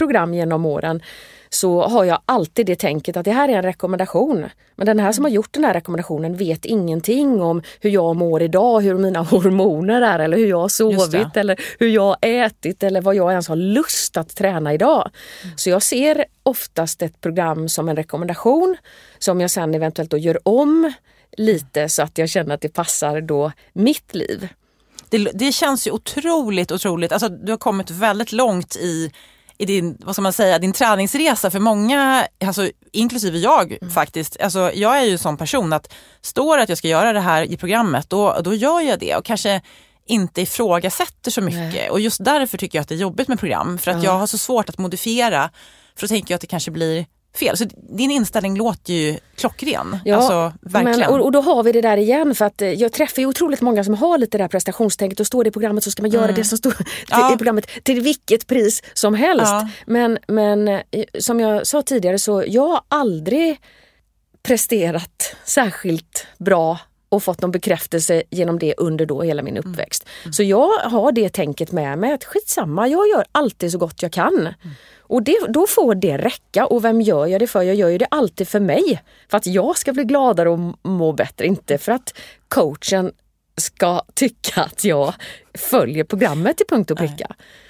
program genom åren så har jag alltid det tänket att det här är en rekommendation. Men den här som har gjort den här rekommendationen vet ingenting om hur jag mår idag, hur mina hormoner är eller hur jag har sovit eller hur jag har ätit eller vad jag ens har lust att träna idag. Mm. Så jag ser oftast ett program som en rekommendation som jag sen eventuellt då gör om lite så att jag känner att det passar då mitt liv. Det, det känns ju otroligt, otroligt. Alltså, du har kommit väldigt långt i, i din, vad ska man säga, din träningsresa. För många, alltså, inklusive jag mm. faktiskt. Alltså, jag är ju en sån person att står att jag ska göra det här i programmet, då, då gör jag det. Och kanske inte ifrågasätter så mycket. Nej. Och just därför tycker jag att det är jobbigt med program. För att mm. jag har så svårt att modifiera. För då tänker jag att det kanske blir fel. Så din inställning låter ju klockren. Ja, alltså, verkligen. Men, och, och då har vi det där igen. För att jag träffar ju otroligt många som har lite det där prestationstänket. Och står det i programmet så ska man göra mm. det som står ja. i programmet till vilket pris som helst. Ja. Men, men som jag sa tidigare så jag har aldrig presterat särskilt bra och fått någon bekräftelse genom det under då hela min uppväxt. Mm. Mm. Så jag har det tänket med mig att skitsamma, jag gör alltid så gott jag kan. Mm. Och det, då får det räcka. Och vem gör jag det för? Jag gör ju det alltid för mig. För att jag ska bli gladare och må bättre. Inte för att coachen ska tycka att jag följer programmet till punkt och pricka.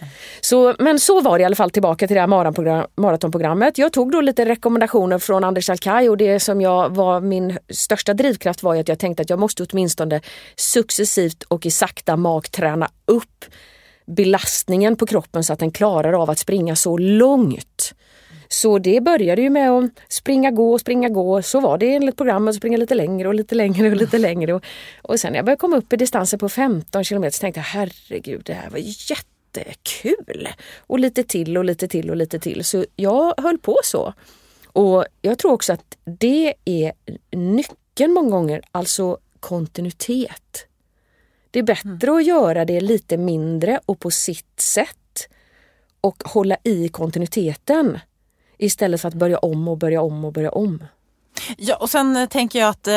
Så, men så var det i alla fall tillbaka till det här maratonprogrammet. Jag tog då lite rekommendationer från Anders Alkaj och det som jag var min största drivkraft var att jag tänkte att jag måste åtminstone successivt och i sakta mag träna upp belastningen på kroppen så att den klarar av att springa så långt. Så det började ju med att springa, gå, springa, gå. Så var det enligt programmet, springa lite längre och lite längre och lite längre. Och, och sen när jag började komma upp i distanser på femton kilometer så tänkte jag, herregud, det här var jättekul. Och lite till och lite till och lite till. Så jag höll på så. Och jag tror också att det är nyckeln många gånger, alltså kontinuitet. Det är bättre mm. att göra det lite mindre och på sitt sätt och hålla i kontinuiteten istället för att börja om och börja om och börja om. Ja, och sen tänker jag att,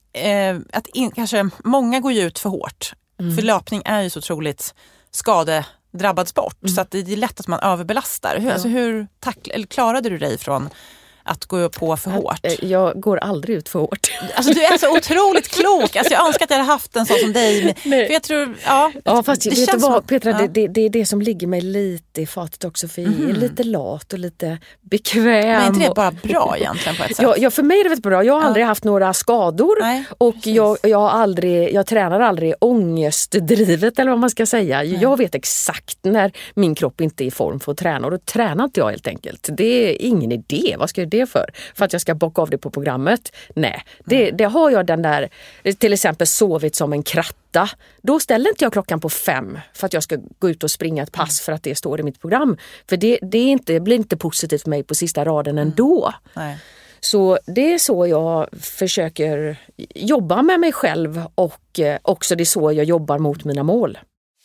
eh, att in, kanske många går ju ut för hårt. Mm. För löpning är ju så otroligt skadedrabbad sport mm. så att det är lätt att man överbelastar. Hur, ja. alltså, hur tackl- eller klarade du dig från att gå på för hårt? Jag går aldrig ut för hårt. Alltså du är så otroligt klok. Alltså jag önskar att jag hade haft en sån som dig. För jag tror, ja. Ja fast det vet du vad, som, Petra, ja. det, det, det är det som ligger mig lite i fatet också. För mm. jag är lite lat och lite bekväm. Men är inte det bara bra egentligen på ett sätt? Ja, ja för mig är det väldigt bra. Jag har aldrig ja. haft några skador. Nej, och jag, jag, har aldrig, jag tränar aldrig ångestdrivet eller vad man ska säga. Nej. Jag vet exakt när min kropp inte är i form för att träna. Och då tränar inte jag helt enkelt. Det är ingen idé. Vad ska jag det för? För att jag ska bocka av det på programmet? Nej, det, det har jag den där, till exempel sovit som en kratta. Då ställer inte jag klockan på fem för att jag ska gå ut och springa ett pass för att det står i mitt program. För det, det, är inte, det blir inte positivt för mig på sista raden ändå. Nej. Så det är så jag försöker jobba med mig själv och också det är så jag jobbar mot mina mål.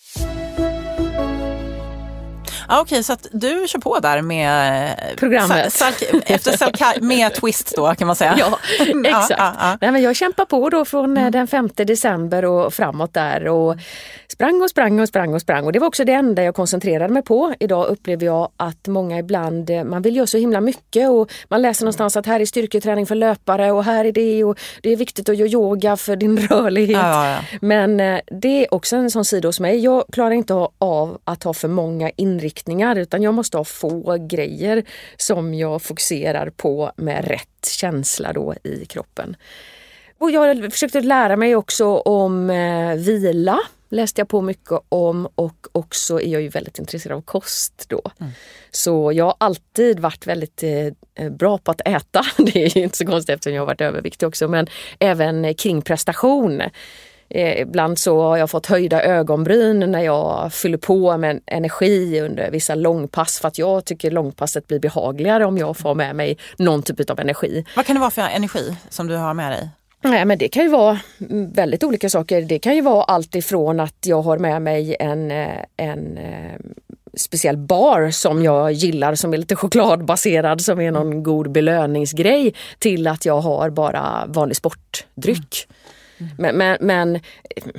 Ja, okej, okay, så att du kör på där med programmet. Sal- efter Salka- med twist då kan man säga. Ja, exakt. Ja, ja, ja. Nej, men jag kämpar på då från mm. den femte december och framåt där och sprang och sprang och sprang och sprang. Och det var också det enda jag koncentrerade mig på. Idag upplever jag att många ibland, man vill göra så himla mycket och man läser någonstans att här är styrketräning för löpare och här är det och det är viktigt att göra yoga för din rörlighet. Ja, ja, ja. Men det är också en sån sida hos mig. Jag klarar inte av att ha för många inriktningar utan jag måste ha få grejer som jag fokuserar på med rätt känsla då i kroppen. Och jag försökte lära mig också om eh, vila. Läste jag på mycket om och också är jag ju väldigt intresserad av kost då. Mm. Så jag har alltid varit väldigt eh, bra på att äta. Det är ju inte så konstigt eftersom jag har varit överviktig också. Men även kring prestation. Eh, ibland så har jag fått höjda ögonbryn när jag fyller på med energi under vissa långpass. För att jag tycker långpasset blir behagligare om jag får med mig någon typ av energi. Vad kan det vara för energi som du har med dig? Nej, men det kan ju vara väldigt olika saker. Det kan ju vara allt ifrån att jag har med mig en, en speciell bar som jag gillar som är lite chokladbaserad som är någon god belöningsgrej till att jag har bara vanlig sportdryck. Mm. Mm. Men, men, men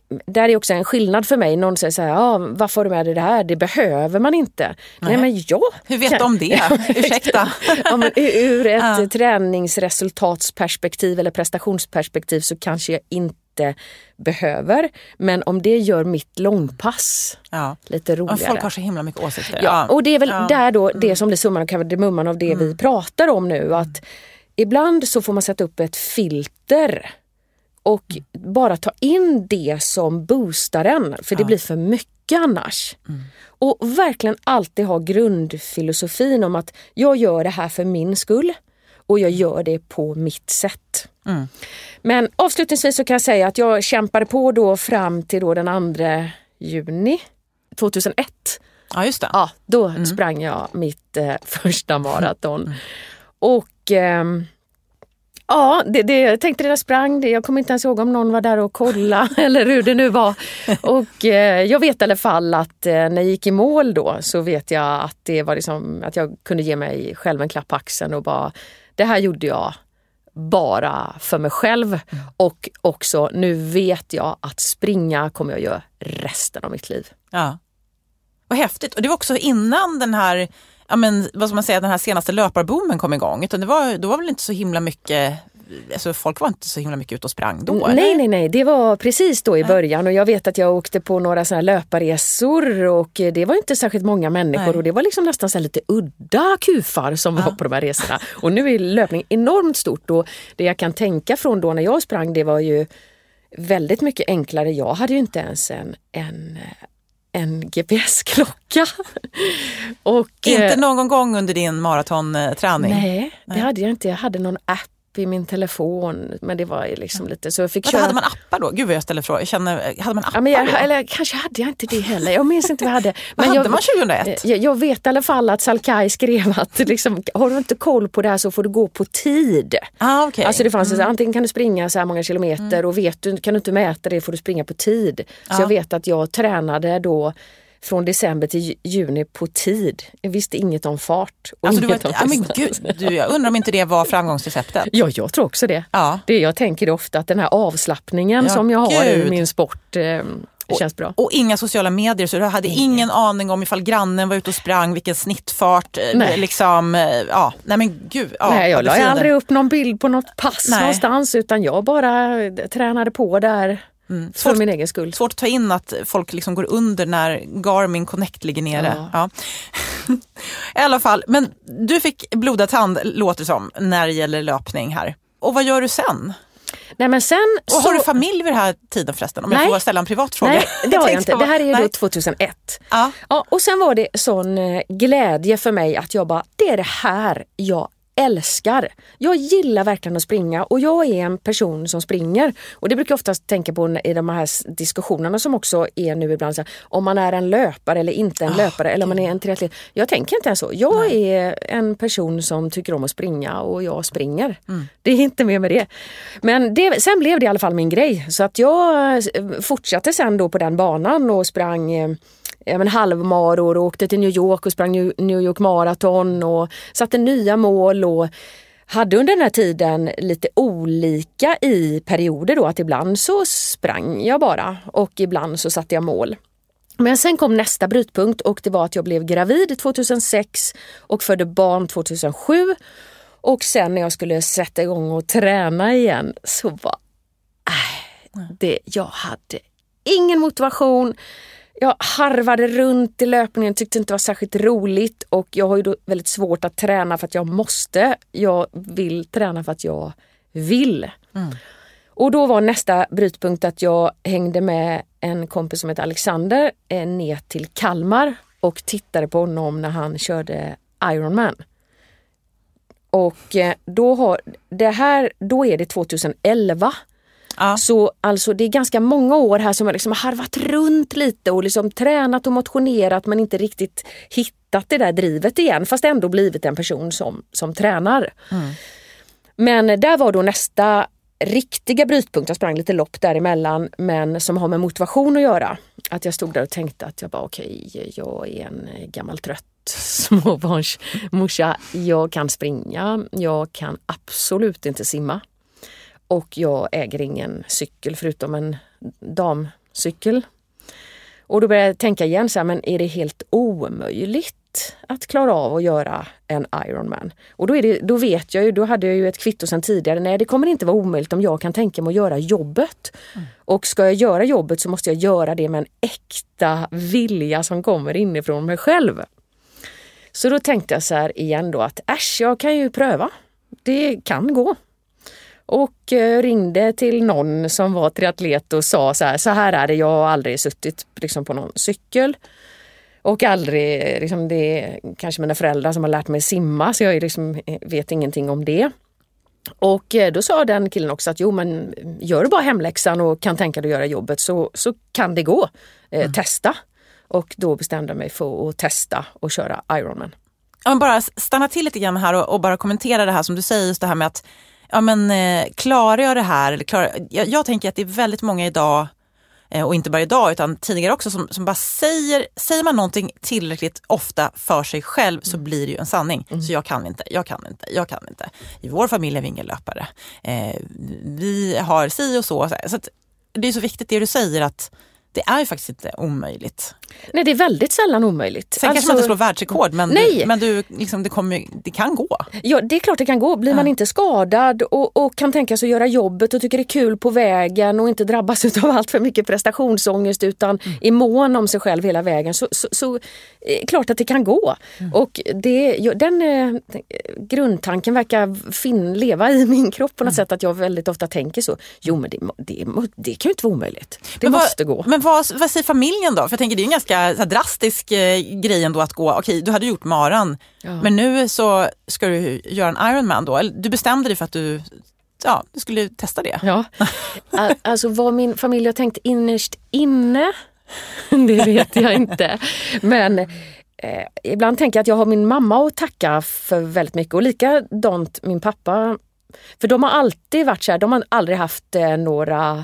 där är också en skillnad för mig. Någon säger så här, ja, varför har du med dig det här? Det behöver man inte. Nej, Nej men jag... Hur vet du om det? Ursäkta. Ja, men ur ett ja. träningsresultatsperspektiv eller prestationsperspektiv så kanske jag inte behöver. Men om det gör mitt långpass ja. lite roligare. Folk har så himla mycket åsikter. Ja, och det är väl ja. där då det som blir summan och kardemumman av det mm. vi pratar om nu. Att ibland så får man sätta upp ett filter och mm. bara ta in det som boostar en. För det ja. blir för mycket annars. Mm. Och verkligen alltid ha grundfilosofin om att jag gör det här för min skull. Och jag gör det på mitt sätt. Mm. Men avslutningsvis så kan jag säga att jag kämpade på då fram till då den andra juni tjugohundraett. Ja, just det. Ja, då mm. sprang jag mitt eh, första maraton. Mm. Och... Eh, Ja, det, det, jag tänkte det där sprang, det, jag kommer inte ens ihåg om någon var där och kolla eller hur det nu var. Och eh, jag vet i alla fall att eh, när jag gick i mål då så vet jag att det var liksom, att jag kunde ge mig själv en klapp på axeln och bara, det här gjorde jag bara för mig själv. Mm. Och också, nu vet jag att springa kommer jag göra resten av mitt liv. Ja, vad häftigt. Och det var också innan den här... Ja, men vad ska man säga, den här senaste löparboomen kom igång. Utan det var, då var väl inte så himla mycket, alltså folk var inte så himla mycket ute och sprang då, eller? Nej, nej, nej. Det var precis då i början. Och jag vet att jag åkte på några sådana här löparresor och det var inte särskilt många människor. Nej. Och det var liksom nästan så här lite udda kufar som ja. var på de här resorna. Och nu är löpning enormt stort. Och det jag kan tänka från då när jag sprang, det var ju väldigt mycket enklare. Jag hade ju inte ens en... en en G P S-klocka. Och, inte någon gång under din maratonträning? Nej, det nej. hade jag inte. Jag hade någon app i min telefon, men det var liksom ja. lite så jag fick köra... Hade man appar då? Gud vad jag ställer frågor. Jag känner, hade man appar ja, men jag, då? Eller kanske hade jag inte det heller. Jag minns inte vad jag hade. Vad men hade jag, man tjugohundraett? Jag, jag vet i alla fall att Salkai skrev att liksom, har du inte koll på det här så får du gå på tid. Ah, okay. Alltså det fanns mm. så, antingen kan du springa så här många kilometer mm. och vet du, kan du inte mäta det får du springa på tid. Så ah. jag vet att jag tränade då från december till juni på tid. Jag visste inget om fart. Och alltså, inget du var, om ja, men gud, du, jag undrar om inte det var framgångsreceptet. Ja, jag tror också det. Ja. det jag tänker ofta att den här avslappningen ja, som jag har gud. i min sport eh, känns bra. Och, och inga sociala medier, så du hade mm. ingen aning om ifall grannen var ute och sprang, vilken snittfart. Nej. Liksom, ja, nej men gud. Ja, nej, jag la aldrig upp någon bild på något pass nej. någonstans, utan jag bara tränade på där. Mm. För svårt, min egen skull. Svårt att ta in att folk liksom går under när Garmin Connect ligger nere. Ja. Ja. I alla fall, men du fick blodad tand, låter som, när det gäller löpning här. Och vad gör du sen? Nej, men sen och har så... du familj vid den här tiden förresten? Om nej. jag får ställa en privat fråga. Nej, det har jag inte. Det här är ju nej. då tjugohundraett. Ja. Ja, och sen var det sån glädje för mig att jag bara, det är det här jag älskar. Jag gillar verkligen att springa och jag är en person som springer. Och det brukar jag oftast tänka på i de här diskussionerna som också är nu ibland så här, om man är en löpare eller inte en oh, löpare eller om man är en triatlet. Jag tänker inte ens så. Jag Nej. är en person som tycker om att springa och jag springer. Mm. Det är inte mer med det. Men det, sen blev det i alla fall min grej. Så att jag fortsatte sen då på den banan och sprang men halvmaror och åkte till New York och sprang New York maraton och satte nya mål och hade under den här tiden lite olika i perioder då, att ibland så sprang jag bara och ibland så satte jag mål. Men sen kom nästa brytpunkt och det var att jag blev gravid tjugohundrasex och födde barn tjugohundrasju och sen när jag skulle sätta igång och träna igen så var äh, det, jag hade ingen motivation. Jag harvade runt i löpningen, tyckte inte det var särskilt roligt och jag har ju då väldigt svårt att träna för att jag måste. Jag vill träna för att jag vill. Mm. Och då var nästa brytpunkt att jag hängde med en kompis som heter Alexander eh, ner till Kalmar och tittade på honom när han körde Ironman. Och eh, då, har, det här, då är det tjugohundraelva. Ja. Så alltså det är ganska många år här som jag liksom har harvat runt lite och liksom tränat och motionerat men inte riktigt hittat det där drivet igen fast ändå blivit en person som, som tränar. Mm. Men där var då nästa riktiga brytpunkt, jag sprang lite lopp däremellan men som har med motivation att göra. Att jag stod där och tänkte att jag bara okej, okay, jag är en gammal trött småbarnsmorsa, jag kan springa, jag kan absolut inte simma. Och jag äger ingen cykel förutom en dam cykel. Och då började jag tänka igen så här, men är det helt omöjligt att klara av att göra en Ironman? Och då, är det, då vet jag ju, då hade jag ju ett kvitto sedan tidigare. Nej, det kommer inte vara omöjligt om jag kan tänka mig att göra jobbet. Mm. Och ska jag göra jobbet så måste jag göra det med en äkta vilja som kommer inifrån mig själv. Så då tänkte jag så här igen då att äsch, jag kan ju pröva. Det kan gå. Och eh, ringde till någon som var triatlet och sa så här, så här är det, jag har aldrig suttit liksom, på någon cykel. Och aldrig, liksom, det är kanske mina föräldrar som har lärt mig simma, så jag liksom, vet ingenting om det. Och eh, då sa den killen också att jo, men gör du bara hemläxan och kan tänka dig att göra jobbet så, så kan det gå. Eh, mm. Testa. Och då bestämde jag mig för att testa och köra Ironman. Ja, men bara stanna till lite grann här och, och bara kommentera det här som du säger, just det här med att ja, men, eh, klarar jag det här? Eller klarar, jag, jag tänker att det är väldigt många idag, eh, och inte bara idag utan tidigare också, som, som bara säger, säger man någonting tillräckligt ofta för sig själv så blir det ju en sanning. Mm. Så jag kan inte, jag kan inte, jag kan inte. I vår familj är vi ingen löpare. Eh, vi har si och så. Så att det är så viktigt det du säger, att det är ju faktiskt inte omöjligt. Nej, det är väldigt sällan omöjligt. Sen alltså, kanske man inte slår världsrekord, men, nej. Du, men du, liksom, det, kommer, det kan gå. Ja, det är klart det kan gå. Blir man ja. inte skadad och, och kan tänka sig att göra jobbet och tycker det är kul på vägen och inte drabbas av allt för mycket prestationsångest utan mm. är mån om sig själv hela vägen, så, så, så är klart att det kan gå. Mm. Och det, den eh, grundtanken verkar fin, leva i min kropp på något mm. sätt, att jag väldigt ofta tänker så. Jo, men det, det, det kan ju inte vara omöjligt. Det men måste vad, gå. Men vad, vad säger familjen då? För jag tänker det är en ganska så här, drastisk eh, grej ändå att gå, okej, du hade gjort maran, ja. men nu så ska du göra en Ironman då. Eller, du bestämde dig för att du, ja, du skulle testa det. Ja, alltså vad min familj har tänkt innerst inne, det vet jag inte. Men eh, ibland tänker jag att jag har min mamma att tacka för väldigt mycket, och likadant min pappa. För de har alltid varit så här, de har aldrig haft eh, några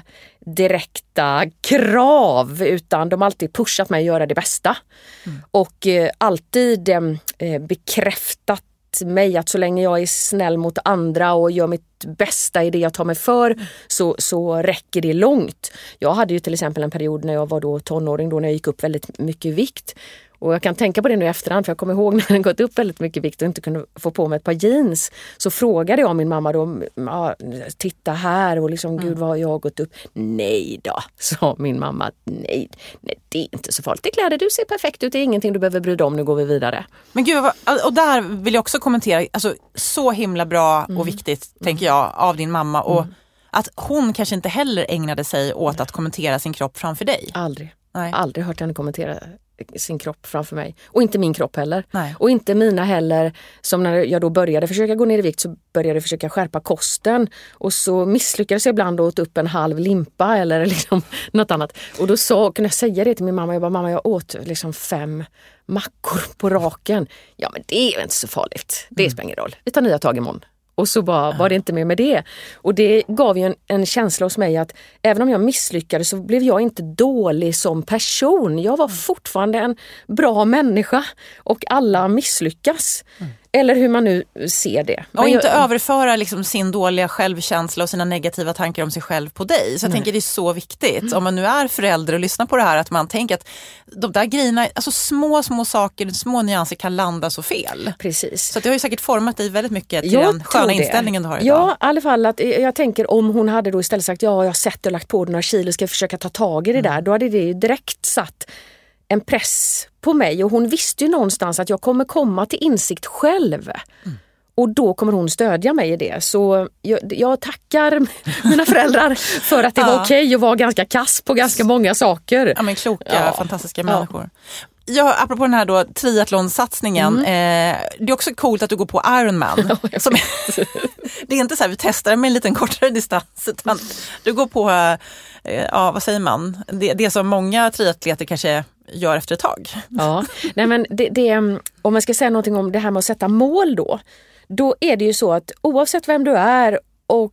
direkta krav, utan de har alltid pushat mig att göra det bästa. Mm. Och eh, alltid eh, bekräftat mig att så länge jag är snäll mot andra och gör mitt bästa i det jag tar mig för, mm. så, så räcker det långt. Jag hade ju till exempel en period när jag var då tonåring, då när jag gick upp väldigt mycket i vikt. Och jag kan tänka på det nu i efterhand, för jag kommer ihåg när jag gått upp väldigt mycket vikt och inte kunde få på mig ett par jeans. Så frågade jag min mamma då, ja, titta här och liksom, mm. gud vad jag har gått upp. Nej då, sa min mamma, nej, nej det är inte så farligt. Det kläder, du ser perfekt ut, det är ingenting du behöver bry dig om, nu går vi vidare. Men gud, och där vill jag också kommentera, alltså så himla bra mm. och viktigt, mm. tänker jag, av din mamma. Och mm. att hon kanske inte heller ägnade sig åt att kommentera sin kropp framför dig. Aldrig. Nej. Aldrig hört henne kommentera sin kropp framför mig. Och inte min kropp heller. Nej. Och inte mina heller. Som när jag då började försöka gå ner i vikt, så började jag försöka skärpa kosten. Och så misslyckades jag ibland och åt upp en halv limpa eller liksom något annat. Och då så, kunde jag säga det till min mamma. Jag bara, mamma, jag åt liksom fem mackor på raken. Ja, men det är inte så farligt. Det spelar ingen roll. Vi tar nya tag imorgon. Och så bara, var det inte mer med det. Och det gav ju en, en känsla hos mig att även om jag misslyckades så blev jag inte dålig som person. Jag var fortfarande en bra människa och alla misslyckas. Mm. Eller hur man nu ser det. Och inte jag, överföra liksom sin dåliga självkänsla och sina negativa tankar om sig själv på dig. Så jag nej. tänker det är så viktigt. Mm. Om man nu är förälder och lyssnar på det här, att man tänker att de där grejerna, alltså små, små saker, små nyanser kan landa så fel. Precis. Så det har ju säkert format dig väldigt mycket till jag den sköna inställningen du har idag. Ja, i alla fall att jag tänker om hon hade då istället sagt, ja jag har sett och lagt på några kilo, ska jag försöka ta tag i det där. Mm. Då hade det ju direkt satt en press på mig, och hon visste ju någonstans att jag kommer komma till insikt själv. Mm. Och då kommer hon stödja mig i det. Så jag, jag tackar mina föräldrar för att det ja. var okej okay att vara ganska kass på ganska många saker. Ja, men kloka, ja. fantastiska människor. Ja, apropå den här då triathlonsatsningen, mm. eh, det är också coolt att du går på Ironman. Ja, som, det är inte så här vi testar med en liten kortare distans, utan du går på, eh, ja vad säger man, det, det som många triatleter kanske gör efter ett tag. Ja, nej men det, det, om man ska säga någonting om det här med att sätta mål då, då är det ju så att oavsett vem du är och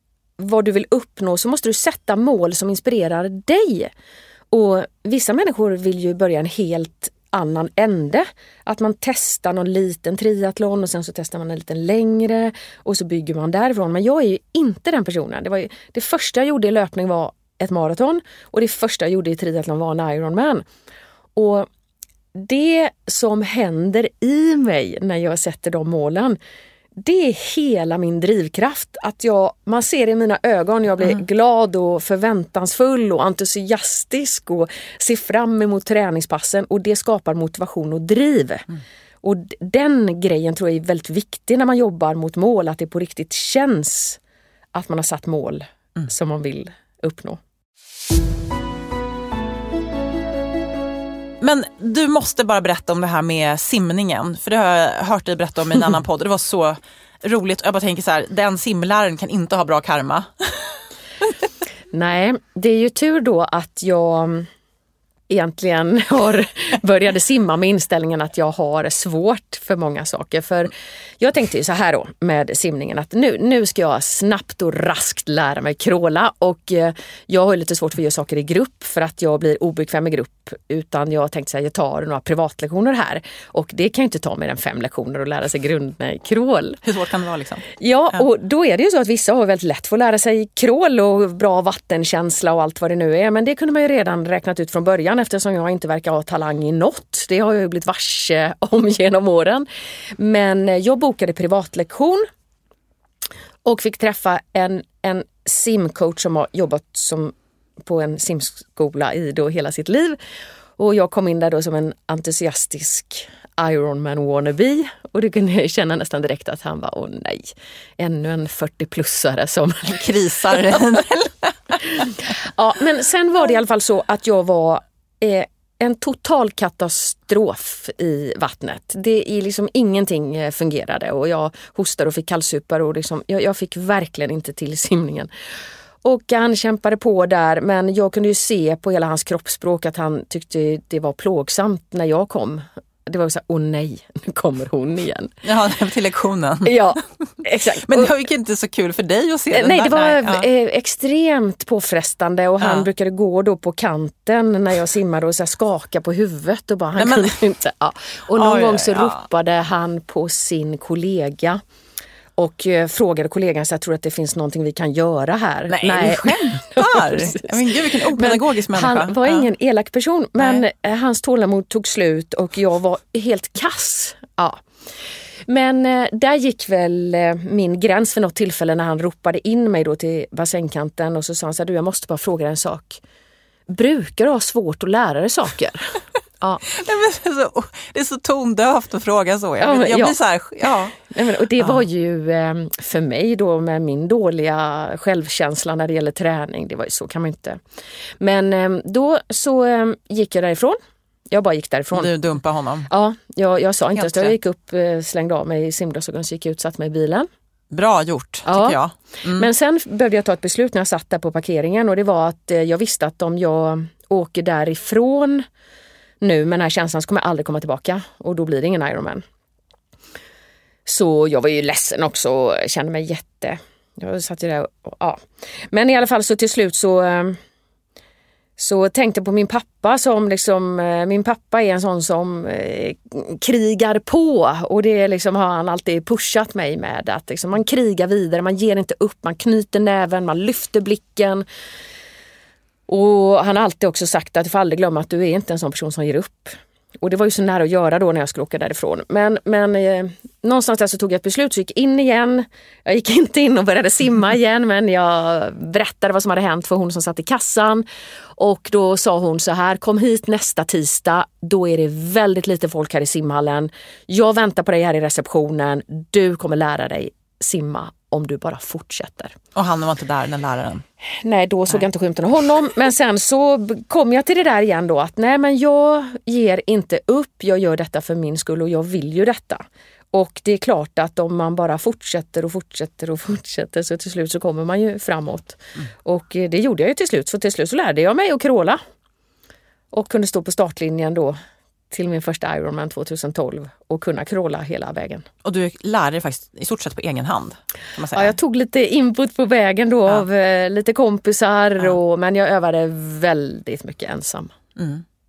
vad du vill uppnå, så måste du sätta mål som inspirerar dig. Och vissa människor vill ju börja en helt annan ände. Att man testar någon liten triathlon och sen så testar man en liten längre och så bygger man därifrån. Men jag är ju inte den personen. Det, var ju, det första jag gjorde i löpning var ett maraton. Och det första jag gjorde i triathlon var en Ironman. Och det som händer i mig när jag sätter de målen, det är hela min drivkraft. Att jag, man ser i mina ögon, jag blir mm. glad och förväntansfull och entusiastisk och ser fram emot träningspassen, och det skapar motivation och driv. Mm. Och den grejen tror jag är väldigt viktig när man jobbar mot mål, att det på riktigt känns att man har satt mål mm. som man vill uppnå. Men du måste bara berätta om det här med simningen. För det har jag hört dig berätta om i en annan podd. Det var så roligt. Jag bara tänker så här, den simläraren kan inte ha bra karma. Nej, det är ju tur då att jag egentligen har började simma med inställningen att jag har svårt för många saker. För jag tänkte ju så här då med simningen, att nu, nu ska jag snabbt och raskt lära mig kråla, och eh, jag har lite svårt för att göra saker i grupp för att jag blir obekväm i grupp, utan jag tänkte så här, jag tar några privatlektioner här, och det kan ju inte ta mer än fem lektioner och lära sig grunderna i krål. Hur svårt kan det vara liksom? Ja, ja, och då är det ju så att vissa har väldigt lätt för att lära sig krål och bra vattenkänsla och allt vad det nu är, men det kunde man ju redan räknat ut från början, eftersom jag inte verkar ha talang i något. Det har jag ju blivit varse om genom åren. Men jag bokade privatlektion och fick träffa en, en simcoach som har jobbat som på en simskola i då hela sitt liv. Och jag kom in där då som en entusiastisk Ironman wannabe, och det kunde jag känna nästan direkt att han var, åh nej, ännu en fyrtio-plussare som krisar. Ja, men sen var det i alla fall så att jag var eh, en total katastrof i vattnet. Det är liksom ingenting fungerade, och jag hostade och fick kallsupar, och liksom, jag, jag fick verkligen inte till simningen. Och han kämpade på där, men jag kunde ju se på hela hans kroppsspråk att han tyckte det var plågsamt när jag kom. Det var så här, åh nej, nu kommer hon igen. Ja, till lektionen. Ja, exakt. Men det var ju inte så kul för dig att se den. Nej, där. det var nej, ja. extremt påfrestande, och han ja. brukade gå då på kanten när jag simmade och så här skaka på huvudet och bara, han nej, men... kunde inte. Ja. Och någon oh, gång så ja. ropade han på sin kollega och eh, frågade kollegan så jag tror att det finns någonting vi kan göra här. Nej, Nej. skämtar! Men gud, vilken opedagogisk människa. Han var ingen ja. elak person, men Nej. hans tålamod tog slut och jag var helt kass. Ja. Men eh, där gick väl eh, min gräns för något tillfälle när han ropade in mig då till bassängkanten, och så sa han så här, du, jag måste bara fråga dig en sak. Brukar du ha svårt att lära dig saker? Ja. Nej, men det, är så, det är så tondövt att fråga så. Jag, ja, jag ja. blir så här, ja. Nej, men, och det ja. var ju för mig då med min dåliga självkänsla när det gäller träning. Det var ju så, kan man inte. Men då så gick jag därifrån. Jag bara gick därifrån. Du dumpade honom? Ja, jag, jag sa inte att jag gick upp, slängde av mig i simglasögon, så gick jag ut, satt mig i bilen. Bra gjort, ja. tycker jag. Mm. Men sen behövde jag ta ett beslut när jag satt där på parkeringen, och det var att jag visste att om jag åker därifrån nu med den här känslan så kommer jag aldrig komma tillbaka, och då blir det ingen Ironman. Så jag var ju ledsen också och kände mig jätte... Jag satt ju där och, ja. Men i alla fall så till slut så... Så tänkte på min pappa som liksom, min pappa är en sån som eh, krigar på, och det liksom har han alltid pushat mig med, att liksom, man krigar vidare, man ger inte upp, man knyter näven, man lyfter blicken. Och han har alltid också sagt att du får aldrig glömma att du är inte en sån person som ger upp. Och det var ju så nära att göra då när jag skulle åka därifrån. Men, men eh, någonstans där så tog jag ett beslut, så gick in igen. Jag gick inte in och började simma igen, men jag berättade vad som hade hänt för hon som satt i kassan. Och då sa hon så här, kom hit nästa tisdag, då är det väldigt lite folk här i simhallen. Jag väntar på dig här i receptionen, du kommer lära dig simma om du bara fortsätter. Och han var inte där, den läraren? Nej, då såg nej. jag inte skymten av honom. Men sen så kom jag till det där igen då, att nej, men jag ger inte upp. Jag gör detta för min skull och jag vill ju detta. Och det är klart att om man bara fortsätter och fortsätter och fortsätter, så till slut så kommer man ju framåt. Mm. Och det gjorde jag ju till slut. Så till slut så lärde jag mig att kråla. Och kunde stå på startlinjen då till min första Ironman tjugohundratolv och kunna kråla hela vägen. Och du lärde dig faktiskt i stort sett på egen hand, kan man säga. Ja, jag tog lite input på vägen då ja. av eh, lite kompisar, ja. och, men jag övade väldigt mycket ensam. Mm.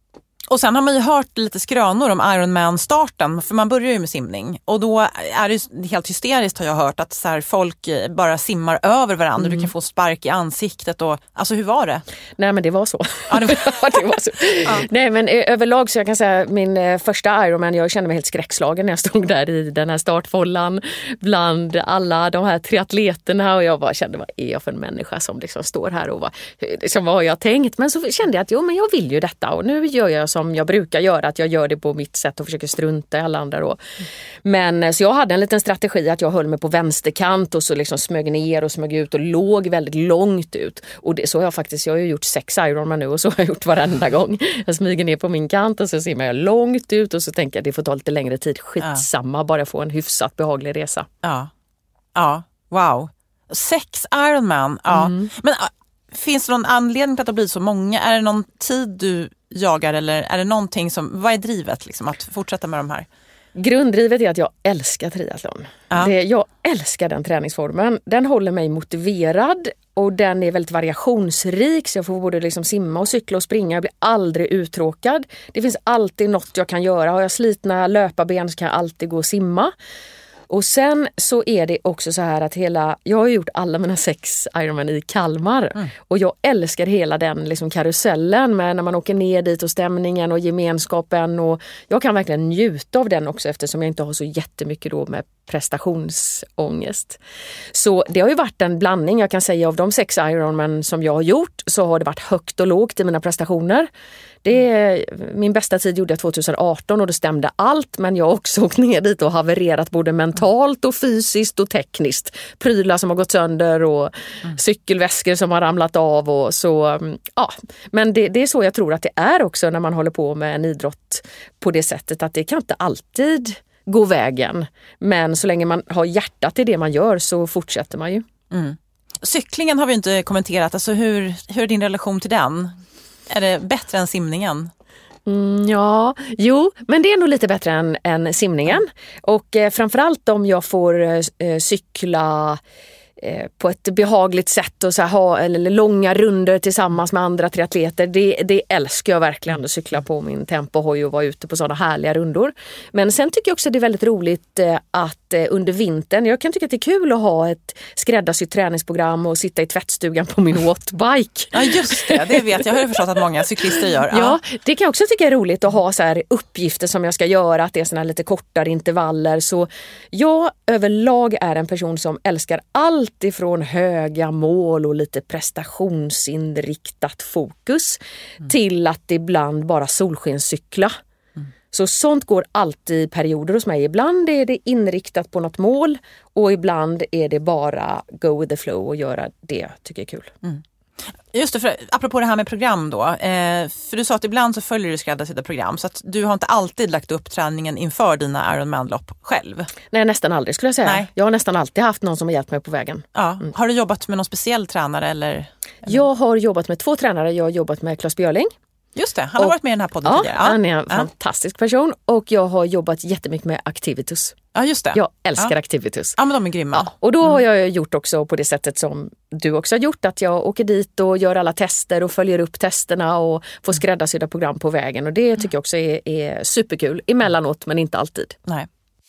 Och sen har man ju hört lite skrönor om Ironman-starten, för man börjar ju med simning. Och då är det helt hysteriskt, har jag hört, att så här, folk bara simmar över varandra. Mm. Du kan få spark i ansiktet. Och, alltså hur var det? Nej, men det var så. Ja, det var, det var så. Ja. Nej, men överlag så jag kan säga min första Ironman, jag kände mig helt skräckslagen när jag stod där i den här startfållan bland alla de här triatleterna, och jag bara kände, vad är jag för en människa som liksom står här och vad, liksom, vad har jag tänkt? Men så kände jag att jo, men jag vill ju detta, och nu gör jag som jag brukar göra, att jag gör det på mitt sätt och försöker strunta i alla andra då. Mm. Men så jag hade en liten strategi att jag höll mig på vänsterkant och så liksom smög ner och smög ut och låg väldigt långt ut. Och det, så har jag faktiskt, jag har ju gjort sex Ironman nu, och så har jag gjort varenda gång. Jag smyger ner på min kant och så simmar jag långt ut, och så tänker jag att det får ta lite längre tid. Skitsamma, ja. Bara få en hyfsat behaglig resa. Ja, ja, wow. Sex Ironman, ja. Mm. Men finns det någon anledning till att det blir så många? Är det någon tid du jagar, eller är det någonting som, vad är drivet liksom, att fortsätta med de här? Grunddrivet är att jag älskar triathlon. Ja. Det, jag älskar den träningsformen. Den håller mig motiverad och den är väldigt variationsrik, så jag får både liksom simma och cykla och springa. Jag blir aldrig uttråkad. Det finns alltid något jag kan göra. Har jag slitna löparben så kan jag alltid gå och simma. Och sen så är det också så här att hela, jag har gjort alla mina sex Ironman i Kalmar. Mm. Och jag älskar hela den liksom karusellen med när man åker ner dit och stämningen och gemenskapen. Och jag kan verkligen njuta av den också, eftersom jag inte har så jättemycket då med prestationsångest. Så det har ju varit en blandning, jag kan säga, av de sex Ironman som jag har gjort, så har det varit högt och lågt i mina prestationer. Det, min bästa tid gjorde jag tjugoarton och det stämde allt, men jag har också åkt ner dit och havererat både mentalt och fysiskt och tekniskt. Prylar som har gått sönder och mm. cykelväskor som har ramlat av och så, ja. Men det, det är så jag tror att det är också när man håller på med en idrott på det sättet, att det kan inte alltid gå vägen. Men så länge man har hjärtat i det man gör så fortsätter man ju. Mm. Cyklingen har vi inte kommenterat, alltså hur, hur är din relation till den? Är det bättre än simningen? Mm, ja, jo, men det är nog lite bättre än, än simningen. Och eh, framförallt om jag får eh, cykla eh, på ett behagligt sätt och så här, ha eller, långa runder tillsammans med andra triatleter. Det, det älskar jag verkligen, att cykla på min tempohoj och vara ute på sådana härliga rundor. Men sen tycker jag också att det är väldigt roligt eh, att eh, under vintern, jag kan tycka att det är kul att ha ett skräddarsytt träningsprogram och sitta i tvättstugan på min wattbike. Ja, just det, det vet jag. Jag har förstått att många cyklister gör. Ja, ja, det kan jag också tycka är roligt att ha så här uppgifter som jag ska göra, att det är såna lite kortare intervaller. Så jag överlag är en person som älskar allt ifrån höga mål och lite prestationsinriktat fokus mm. till att ibland bara solskenscykla. Mm. Så sånt går alltid i perioder hos mig. Ibland är det inriktat på något mål och ibland är det bara go with the flow och göra det tycker jag är kul. Mm. Just det, för, apropå det här med program då, eh, för du sa att ibland så följer du skräddarsydda program, så att du har inte alltid lagt upp träningen inför dina Ironman-lopp själv? Nej, nästan aldrig skulle jag säga. Nej. Jag har nästan alltid haft någon som har hjälpt mig på vägen. Ja. Mm. Har du jobbat med någon speciell tränare? Eller, eller? Jag har jobbat med två tränare. Jag har jobbat med Claes Björling. Just det, han har och, varit med i den här podden ja, tidigare. Ja, han är en ja. fantastisk person och jag har jobbat jättemycket med Activitus. Ja, just det. Jag älskar ja. Activitus. Ja, men de är grymma. Ja, och då mm. har jag gjort också på det sättet som du också har gjort, att jag åker dit och gör alla tester och följer upp testerna och får skräddarsydda program på vägen. Och det tycker jag också är, är superkul, emellanåt men inte alltid. Nej.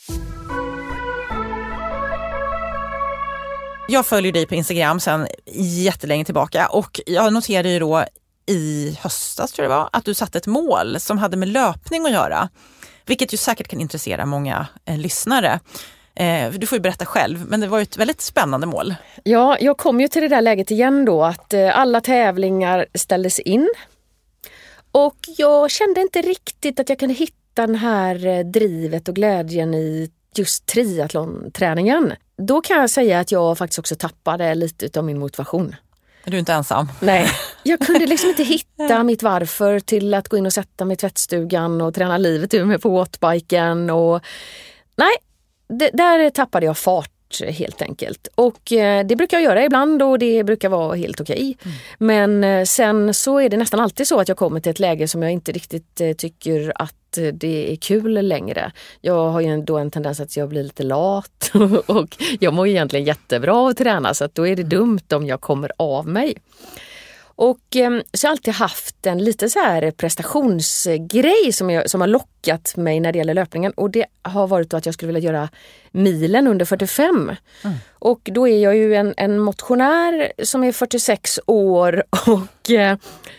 Jag följer dig på Instagram sedan jättelänge tillbaka och jag noterade ju då i höstas, tror jag det var, att du satte ett mål som hade med löpning att göra. Vilket ju säkert kan intressera många eh, lyssnare. Eh, du får ju berätta själv, men det var ju ett väldigt spännande mål. Ja, jag kom ju till det där läget igen då, att eh, alla tävlingar ställdes in. Och jag kände inte riktigt att jag kunde hitta den här eh, drivet och glädjen i just triathlonträningen. Då kan jag säga att jag faktiskt också tappade lite av min motivation. Är du inte ensam? Nej, jag kunde liksom inte hitta mitt varför till att gå in och sätta mig i tvättstugan och träna livet ur mig på wattbiken. Och nej, det, där tappade jag fart helt enkelt. Och eh, det brukar jag göra ibland och det brukar vara helt okej. Mm. Men eh, sen så är det nästan alltid så att jag kommer till ett läge som jag inte riktigt eh, tycker att det är kul längre. Jag har ju då en tendens att jag blir lite lat och jag mår egentligen jättebra att träna, så att då är det dumt om jag kommer av mig. Och eh, så har jag alltid haft en lite så här prestationsgrej som, jag, som har lockat mig när det gäller löpningen. Och det har varit då att jag skulle vilja göra milen under fyrtiofem. Mm. Och då är jag ju en, en motionär som är fyrtiosex år och eh,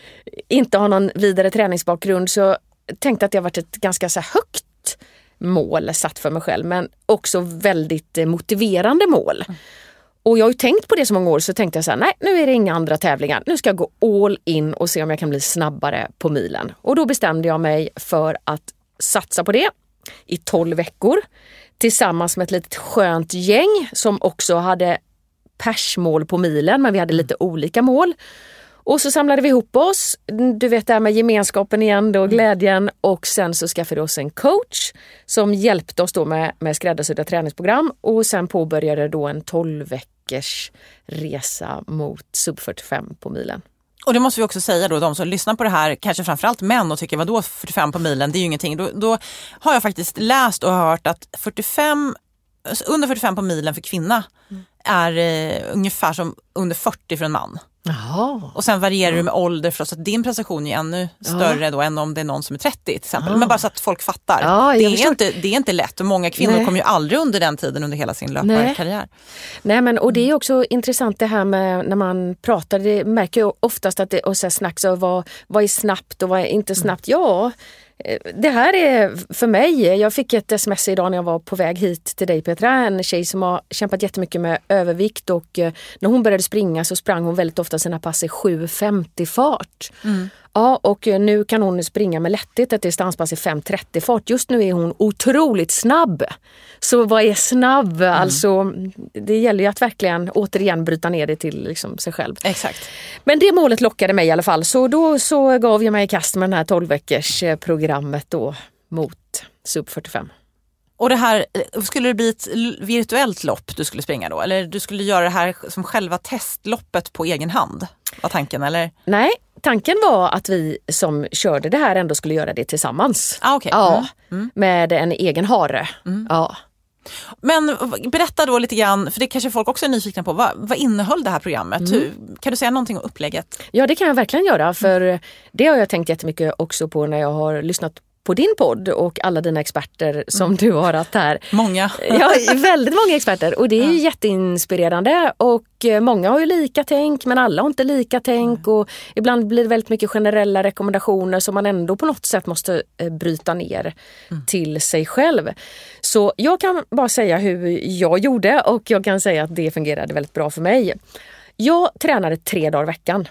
inte har någon vidare träningsbakgrund. Så jag tänkte att det har varit ett ganska så här högt mål satt för mig själv. Men också väldigt eh, motiverande mål. Mm. Och jag har ju tänkt på det så många år, så tänkte jag så här, nej, nu är det inga andra tävlingar. Nu ska jag gå all in och se om jag kan bli snabbare på milen. Och då bestämde jag mig för att satsa på det i tolv veckor. Tillsammans med ett litet skönt gäng som också hade persmål på milen, men vi hade lite olika mål. Och så samlade vi ihop oss, du vet det här med gemenskapen igen då, glädjen. Och sen så skaffade vi oss en coach som hjälpte oss då med, med skräddarsydda träningsprogram. Och sen påbörjade då en tolv veckors resa mot sub fyrtiofem på milen. Och det måste vi också säga då, de som lyssnar på det här, kanske framförallt män och tycker vadå fyrtiofem på milen, det är ju ingenting. Då, då har jag faktiskt läst och hört att fyrtiofem, under fyrtiofem på milen för kvinna mm. är eh, ungefär som under fyrtio för en man. Jaha. Och sen varierar ja. du med ålder för oss, att din prestation är ännu större ja. då än om det är någon som är trettio till exempel. Ja. Men bara så att folk fattar. Ja, det, är inte, det är inte lätt och många kvinnor Nej. kommer ju aldrig under den tiden under hela sin löparkarriär. Nej. Nej, men och det är också intressant det här med när man pratar, det märker jag oftast att det och så snacks och vad, vad är snabbt och vad är inte snabbt. Mm. Ja, det här är för mig, jag fick ett sms idag när jag var på väg hit till dig Petra, en tjej som har kämpat jättemycket med övervikt och när hon började springa så sprang hon väldigt ofta sina pass i sju femtio fart. Mm. Ja, och nu kan hon springa med lätthet ett distanspass i fem trettio fart. Just nu är hon otroligt snabb. Så vad är snabb? Mm. Alltså, det gäller ju att verkligen återigen bryta ner det till liksom sig själv. Exakt. Men det målet lockade mig i alla fall. Så då så gav jag mig i kast med den här tolv veckors programmet då mot sub fyrtiofem. Och det här, skulle det bli ett virtuellt lopp du skulle springa då? Eller du skulle göra det här som själva testloppet på egen hand? Var tanken, eller? Nej, tanken var att vi som körde det här ändå skulle göra det tillsammans. Ah, okay. Ja, mm. Mm. med en egen hare. Mm. Ja. Men berätta då lite grann, för det kanske folk också är nyfikna på. Vad, vad innehöll det här programmet? Mm. Hur, kan du säga någonting om upplägget? Ja, det kan jag verkligen göra. För mm. det har jag tänkt jättemycket också på när jag har lyssnat på din podd och alla dina experter som mm. du har haft här. Många. Ja, väldigt många experter. Och det är ju ja. jätteinspirerande. Och många har ju lika tänk, men alla har inte lika tänk. Och ibland blir det väldigt mycket generella rekommendationer som man ändå på något sätt måste bryta ner mm. till sig själv. Så jag kan bara säga hur jag gjorde och jag kan säga att det fungerade väldigt bra för mig. Jag tränade tre dagar i veckan.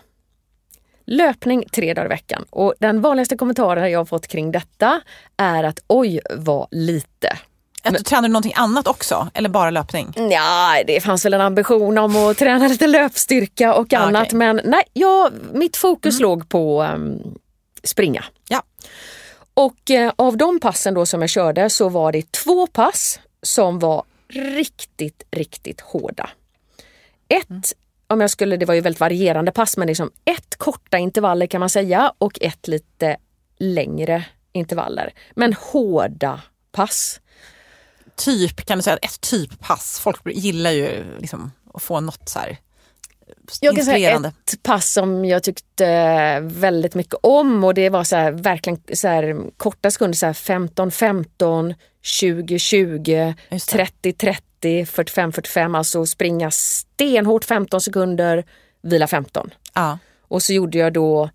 Löpning tre dagar i veckan. Och den vanligaste kommentaren jag har fått kring detta är att oj, vad lite. Att du tränade någonting annat också? Eller bara löpning? Ja, det fanns väl en ambition om att träna lite löpstyrka och annat. Ah, okay. Men nej, jag, mitt fokus mm. låg på um, springa. Ja. Och eh, av de passen då som jag körde så var det två pass som var riktigt, riktigt hårda. Ett mm. Om jag skulle, det var ju väldigt varierande pass, men liksom ett korta intervaller kan man säga och ett lite längre intervaller. Men hårda pass. Typ, kan du säga ett typ pass? Folk gillar ju liksom att få något så här jag kan säga ett pass som jag tyckte väldigt mycket om och det var så här, verkligen så här, korta sekunder, så här femton femton, tjugo tjugo, trettio trettio, fyrtiofem fyrtiofem, alltså springa stenhårt femton sekunder, vila femton. Ja. Och så gjorde jag då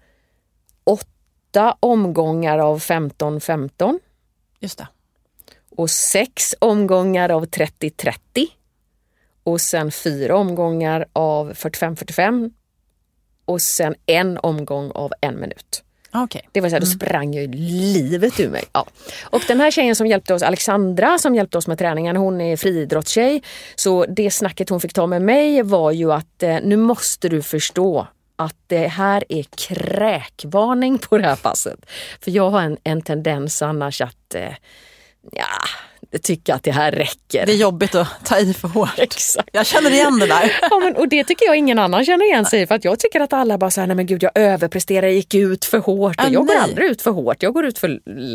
åtta omgångar av femton femton. Just det. Och sex omgångar av trettio trettio. Och sen fyra omgångar av fyrtiofem fyrtiofem. Och sen en omgång av en minut. Okay. Det var så här, mm. då sprang ju livet ur mig. Ja. Och den här tjejen som hjälpte oss, Alexandra, som hjälpte oss med träningen, hon är friidrottstjej. Så det snacket hon fick ta med mig var ju att eh, nu måste du förstå att det här är kräkvarning på det här passet. För jag har en, en tendens annars att eh, ja, tycka att det här räcker. Det är jobbigt att ta i för hårt. Exakt. Jag känner igen det där. Ja, men, och det tycker jag ingen annan känner igen sig. För att jag tycker att alla bara säger, nej men gud, jag överpresterar, gick ut för hårt. Ah, jag nej. går aldrig ut för hårt, jag går ut för lätt.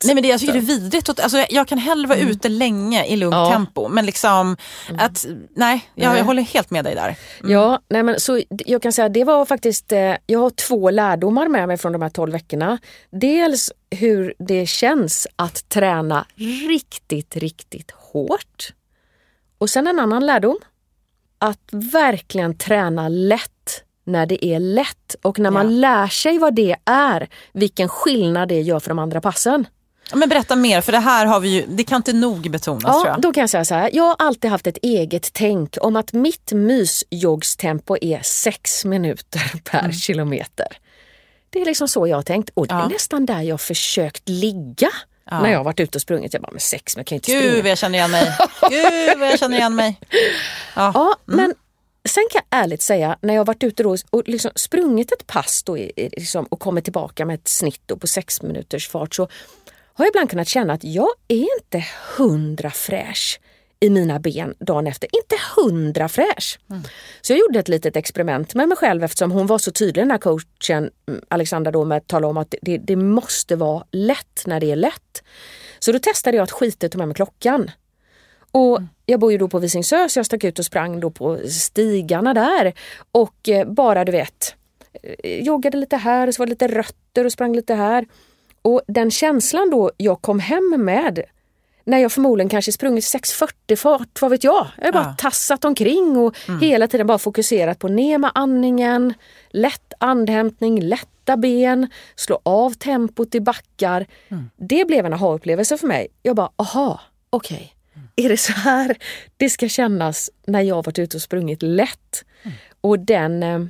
Nej, men det, jag tycker det är vidrigt. Alltså, jag kan hellre vara mm. ute länge i lugnt ja. tempo. Men liksom, mm. att, nej, jag, nej, jag håller helt med dig där. Mm. Ja, nej men så jag kan säga, det var faktiskt, jag har två lärdomar med mig från de här tolv veckorna. Dels hur det känns att träna riktigt, riktigt hårt. Och sen en annan lärdom. Att verkligen träna lätt när det är lätt. Och när man ja. lär sig vad det är, vilken skillnad det gör för de andra passen. Men berätta mer, för det här har vi ju, det kan inte nog betonas, ja, tror jag. Då kan jag säga så här, jag har alltid haft ett eget tänk om att mitt mysjoggstempo är sex minuter per mm. kilometer. Det är liksom så jag har tänkt. Och det är ja. nästan där jag har försökt ligga. Ja. När jag har varit ute och sprungit, jag bara, med sex, men jag kan inte springa. Gud, vad jag känner igen mig. Gud, vad jag känner igen mig. Ja, ja mm. men sen kan jag ärligt säga, när jag har varit ute då och liksom sprungit ett pass då, liksom, och kommit tillbaka med ett snitt då på sex minuters fart, så har jag ibland kunnat känna att jag är inte hundra fräsch i mina ben dagen efter. Inte hundra fräsch. Mm. Så jag gjorde ett litet experiment med mig själv, eftersom hon var så tydlig, den här coachen Alexandra då, med att tala om att det, det måste vara lätt när det är lätt. Så då testade jag att skita ta med mig klockan. Och mm. jag bor ju då på Visingsö, så jag stack ut och sprang då på stigarna där. Och eh, bara, du vet, joggade lite här och så var det lite rötter och sprang lite här. Och den känslan då jag kom hem med, när jag förmodligen kanske sprungit sex fyrtio fart, vad vet jag. Jag har bara ja. tassat omkring och mm. hela tiden bara fokuserat på ner med andningen, lätt andhämtning, lätta ben, slå av tempot i backar. Mm. Det blev en aha-upplevelse för mig. Jag bara, aha, okej. Okay. Mm. Är det så här det ska kännas när jag har varit ute och sprungit lätt? Mm. Och den eh,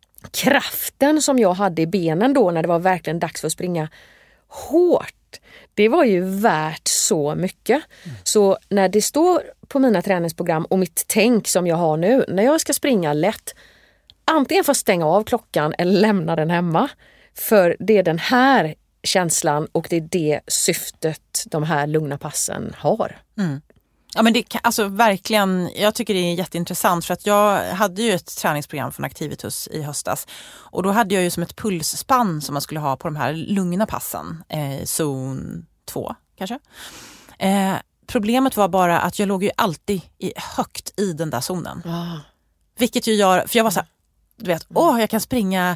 kraften som jag hade i benen då, när det var verkligen dags för att springa hårt, det var ju värt så mycket. Mm. Så när det står på mina träningsprogram och mitt tänk som jag har nu, när jag ska springa lätt, antingen får stänga av klockan eller lämna den hemma. För det är den här känslan och det är det syftet de här lugna passen har. Mm. Ja, men det, alltså verkligen, jag tycker det är jätteintressant, för att jag hade ju ett träningsprogram från Activitus i höstas, och då hade jag ju som ett pulsspann som man skulle ha på de här lugna passen, eh, zon två kanske. Eh, problemet var bara att jag låg ju alltid i, högt i den där zonen. Ah. Vilket ju gör, för jag var så här, du vet, åh, jag kan springa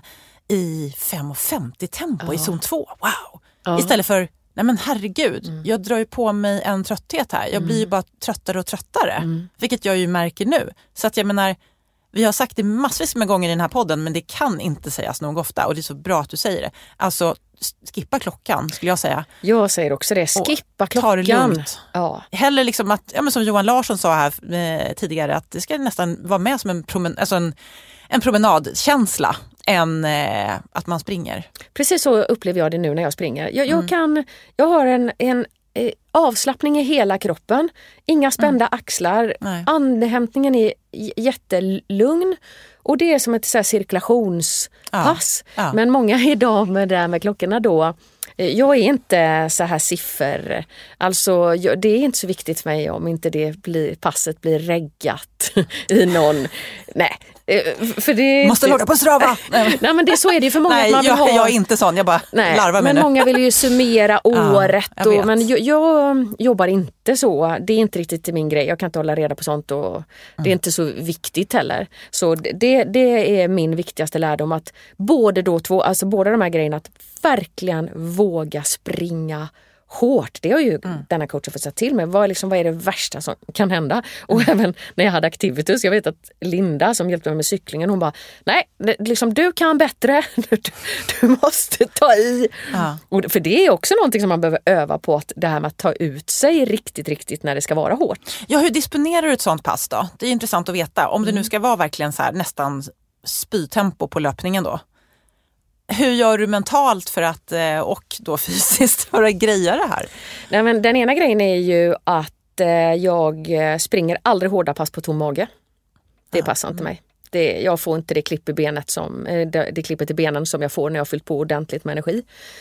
i fem femtio tempo ah. i zon två, wow. Ah. Istället för, nej men herregud, mm. jag drar ju på mig en trötthet här. Jag mm. blir ju bara tröttare och tröttare. Mm. Vilket jag ju märker nu. Så att jag menar, vi har sagt det massvis med gånger i den här podden, men det kan inte sägas nog ofta. Och det är så bra att du säger det. Alltså, skippa klockan skulle jag säga. Jag säger också det, skippa och klockan. Ta det lugnt. Ja. Heller liksom att, ja men som Johan Larsson sa här eh, tidigare, att det ska nästan vara med som en, promen- alltså en, en promenadkänsla än eh, att man springer. Precis så upplever jag det nu när jag springer. Jag, jag, mm. kan, jag har en, en eh, avslappning i hela kroppen. Inga spända mm. axlar. Nej. Andhämtningen är j- jättelugn. Och det är som ett så här cirkulationspass. Ja. Ja. Men många idag med det här med klockorna då, jag är inte så här siffer. Alltså jag, det är inte så viktigt för mig om inte det blir, passet blir reggat i någon. Nej. För det måste logga på Strava. Nej, men det, så är det för många. Nej, man vill jag, ha... jag är inte sån, jag bara nej, larvar mig men nu. många vill ju summera året. Ja, jag och, men jag, jag jobbar inte så. Det är inte riktigt min grej. Jag kan inte hålla reda på sånt och mm. det är inte så viktigt heller. Så det, det är min viktigaste lärdom, att både då två, alltså båda de här grejerna, att verkligen våga springa hårt. Det har ju mm. denna coachen fått säga till mig. Vad är, liksom, vad är det värsta som kan hända? Och mm. även när jag hade Activitus, jag vet att Linda som hjälpte mig med cyklingen, hon bara, nej, liksom, du kan bättre. Du, du måste ta i. Ja. Och, för det är också någonting som man behöver öva på, att det här med att ta ut sig riktigt, riktigt när det ska vara hårt. Ja, hur disponerar du ett sånt pass då? Det är intressant att veta. Om mm. det nu ska vara verkligen så här nästan spytempo på löpningen då. Hur gör du mentalt för att, och då fysiskt, för att greja det här? Nej, men den ena grejen är ju att jag springer aldrig hårda pass på tom mage. Det passar inte mig. Det, jag får inte det klipp i benet som, det, det klippet i benen som jag får när jag har fyllt på ordentligt med energi.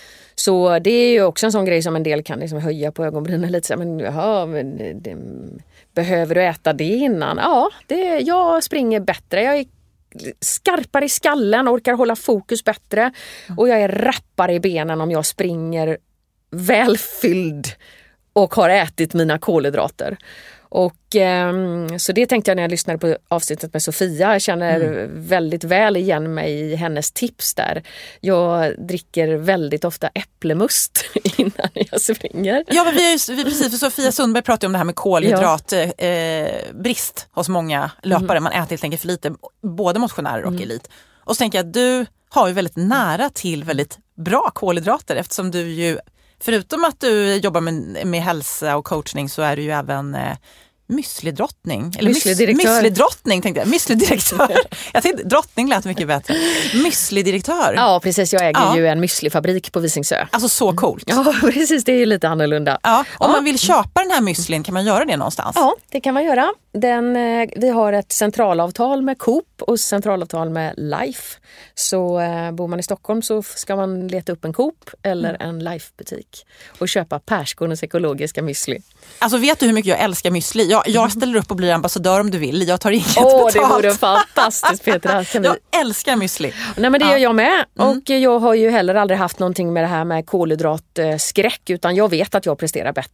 Så det är ju också en sån grej som en del kan liksom höja på ögonbrynen lite. Så, men, jaha, men det, behöver du äta det innan? Ja, det, jag springer bättre. Jag är skarpare i skallen, orkar hålla fokus bättre. Och jag är rappare i benen om jag springer välfylld och har ätit mina kolhydrater. Och eh, så det tänkte jag när jag lyssnade på avsnittet med Sofia. Jag känner mm. väldigt väl igen mig i hennes tips där. Jag dricker väldigt ofta äpplemust innan jag springer. Ja, men vi, är, vi precis för Sofia Sundberg pratade om det här med kolhydratbrist eh, brist hos många löpare. Mm. Man äter helt enkelt för lite, både motionärer och mm. elit. Och så tänker jag att du har ju väldigt nära till väldigt bra kolhydrater eftersom du ju, förutom att du jobbar med, med hälsa och coachning så är du ju även eh, müslidrottning. Eller müslidirektör. Müslidrottning tänkte jag. Müslidirektör. Jag tänkte drottning lät mycket bättre. Müslidirektör. Ja, precis. Jag äger ja. ju en müslifabrik på Visingsö. Alltså så coolt. Ja, precis. Det är ju lite annorlunda. Ja. Om ja. man vill köpa den här müslin, kan man göra det någonstans? Ja, det kan man göra. Den, vi har ett centralavtal med Coop och centralavtal med Life. Så eh, bor man i Stockholm så ska man leta upp en Coop eller mm. en Life-butik och köpa Perskornas ekologiska müsli. Alltså vet du hur mycket jag älskar müsli? Jag, jag ställer upp och blir ambassadör om du vill. Jag tar inget Åh, betalt. det vore fantastiskt, Petra. Kan vi... Jag älskar müsli. Nej, men det ja. gör jag med. Mm. Och jag har ju heller aldrig haft någonting med det här med kolhydratskräck, utan jag vet att jag presterar bättre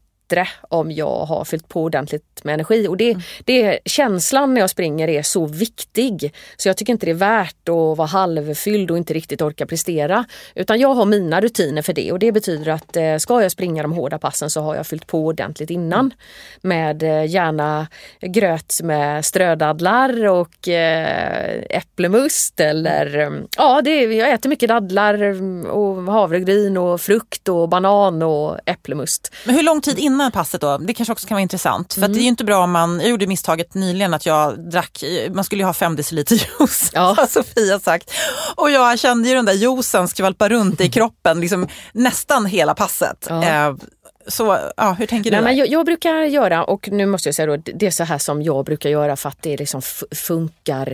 om jag har fyllt på ordentligt med energi. Och det, mm. det, känslan när jag springer är så viktig. Så jag tycker inte det är värt att vara halvfylld och inte riktigt orka prestera. Utan jag har mina rutiner för det. Och det betyder att eh, ska jag springa de hårda passen så har jag fyllt på ordentligt innan. Mm. Med eh, gärna gröt med strödadlar och eh, äpplemust. Eller, eh, ja, det, jag äter mycket dadlar och havregryn och frukt och banan och äpplemust. Men hur lång tid innan passet då? Det kanske också kan vara intressant. För mm. att det är ju inte bra om man, jag gjorde misstaget nyligen att jag drack, man skulle ju ha fem deciliter juice, ja. har Sofia sagt. Och jag kände ju den där juicen skvalpa runt i kroppen liksom nästan hela passet. Ja. Eh, så ja, hur tänker du? Nej, men jag, jag brukar göra, och nu måste jag säga då, det är så här som jag brukar göra för att det liksom f- funkar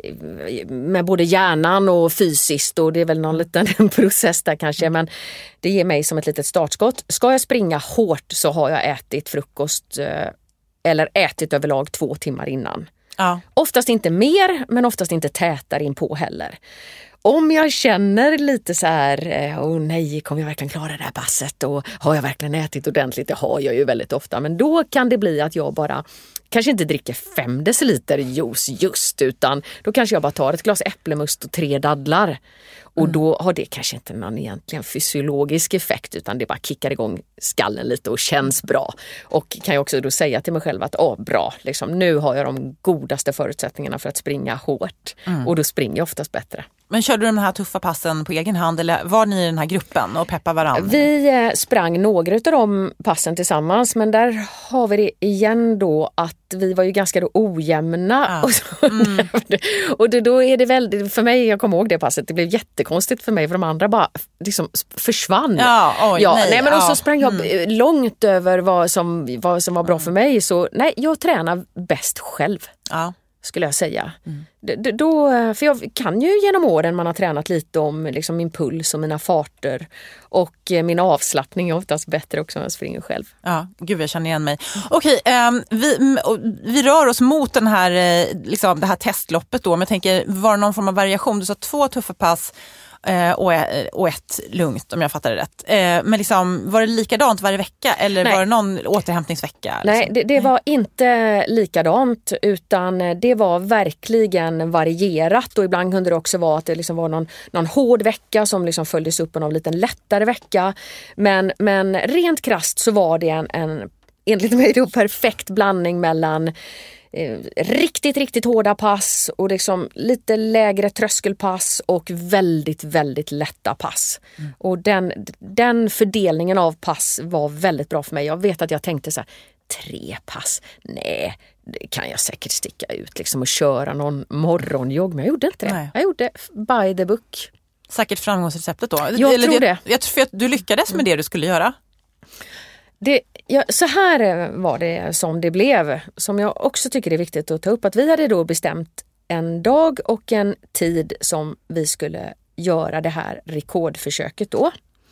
med både hjärnan och fysiskt, och det är väl någon liten process där kanske, men det ger mig som ett litet startskott. Ska jag springa hårt så har jag ätit frukost eller ätit överlag två timmar innan. Ja. Oftast inte mer, men oftast inte tätare in på heller. Om jag känner lite så här, åh nej, kommer jag verkligen klara det här passet, och har jag verkligen ätit ordentligt? Det har jag ju väldigt ofta, men då kan det bli att jag bara kanske inte dricker fem deciliter juice just, utan då kanske jag bara tar ett glas äpplemust och tre dadlar. Och mm. då har det kanske inte någon egentligen fysiologisk effekt, utan det bara kickar igång skallen lite och känns bra. Och kan jag också då säga till mig själv att åh, bra, liksom, nu har jag de godaste förutsättningarna för att springa hårt. Mm. Och då springer jag oftast bättre. Men körde du de här tuffa passen på egen hand, eller var ni i den här gruppen och peppar varandra? Vi eh, sprang några av de passen tillsammans, men där har vi det igen då att vi var ju ganska då ojämna. Ja. Och, så, mm. och det, då är det väldigt, för mig, jag kommer ihåg det passet, det blev jättekonstigt för mig, för de andra bara liksom försvann. Ja, oj, ja, nej, nej, men ja. och så sprang jag mm. långt över vad som, vad som var bra mm. för mig, så nej, jag tränar bäst själv. Ja. Skulle jag säga. Mm. D- då, för jag kan ju genom åren man har tränat lite om liksom min puls och mina farter, och min avslappning är oftast bättre också om jag springer själv. Ja, gud jag känner igen mig. Okej, eh, vi, vi rör oss mot den här, eh, liksom, det här testloppet då, men jag tänker, var det någon form av variation? Du sa två tuffa pass och, och ett lugnt, om jag fattar det rätt. Men liksom, var det likadant varje vecka, eller Nej. var det någon återhämtningsvecka? Nej, liksom? det, det var inte likadant, utan det var verkligen varierat, och ibland kunde det också vara att det liksom var någon, någon hård vecka som liksom följdes upp av en liten lättare vecka. Men, men rent krasst så var det en, en enligt mig då, perfekt blandning mellan Eh, riktigt, riktigt hårda pass och liksom lite lägre tröskelpass och väldigt, väldigt lätta pass. Mm. Och den, den fördelningen av pass var väldigt bra för mig. Jag vet att jag tänkte så här, tre pass, nej, det kan jag säkert sticka ut liksom och köra någon morgonjogg, men jag gjorde inte det. Nej. Jag gjorde by the book. Säkert framgångsreceptet då? Jag Eller tror det. det. Jag tror att du lyckades med det du skulle göra. Det, ja, så här var det som det blev, som jag också tycker är viktigt att ta upp, att vi hade då bestämt en dag och en tid som vi skulle göra det här rekordförsöket då.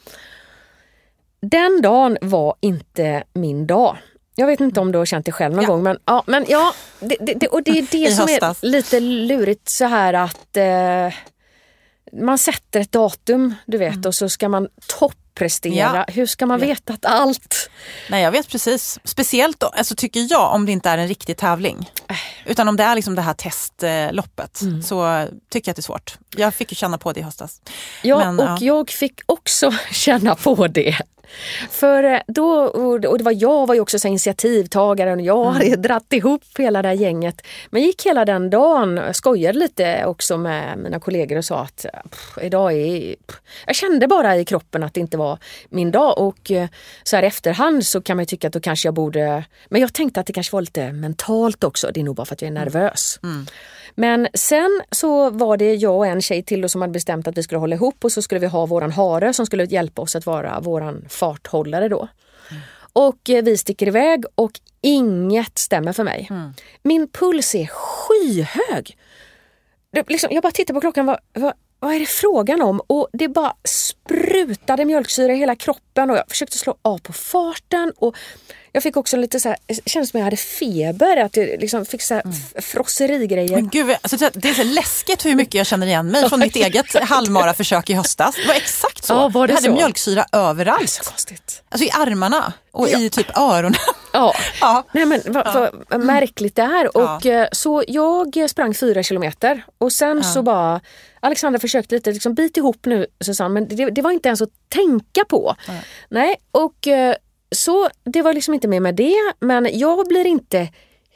Den dagen var inte min dag. Jag vet inte om du har känt det själv någon ja. gång, men ja, men ja det, det, och det är det som är lite lurigt så här att eh, man sätter ett datum, du vet, mm. och så ska man toppa topprestera. Ja. Hur ska man veta att allt... Nej, jag vet precis. Speciellt då, alltså, tycker jag om det inte är en riktig tävling. Äh. Utan om det är liksom det här testloppet mm. så tycker jag att det är svårt. Jag fick ju känna på det i höstas. Ja, Men, och ja. jag fick också känna på det. För då, och det var jag var ju också så initiativtagaren, jag hade mm. dratt ihop hela det här gänget. Men gick hela den dagen, jag skojade lite också med mina kollegor och sa att pff, idag är... Pff. Jag kände bara i kroppen att det inte var min dag, och så här efterhand så kan man ju tycka att då kanske jag borde... Men jag tänkte att det kanske var lite mentalt också, det är nog bara för att jag är nervös. Mm. Men sen så var det jag och en tjej till då som hade bestämt att vi skulle hålla ihop, och så skulle vi ha våran hare som skulle hjälpa oss att vara våran farthållare då. Mm. Och vi sticker iväg och inget stämmer för mig. Mm. Min puls är skyhög. Det, liksom, jag bara tittar på klockan, vad, vad, vad är det frågan om? Och det bara sprutade mjölksyra i hela kroppen, och jag försökte slå av på farten, och jag fick också lite så här, det kändes som jag hade feber, att jag liksom fick så här mm. frosserigrejer. Men gud, alltså, det är så läskigt hur mycket jag känner igen mig från mitt eget halvmara-försök i höstas. Det var exakt så. Ja, var det jag hade så? Mjölksyra överallt. Det är så konstigt. Alltså i armarna och ja. i typ öronen. Ja, ja. Nej, men vad, ja. vad märkligt det är. Ja. Och så jag sprang fyra kilometer, och sen ja. så bara Alexandra försökte lite liksom bit ihop nu, Susanne, men det, det var inte ens att tänka på. Ja. Nej, och så det var liksom inte med med det, men jag blir inte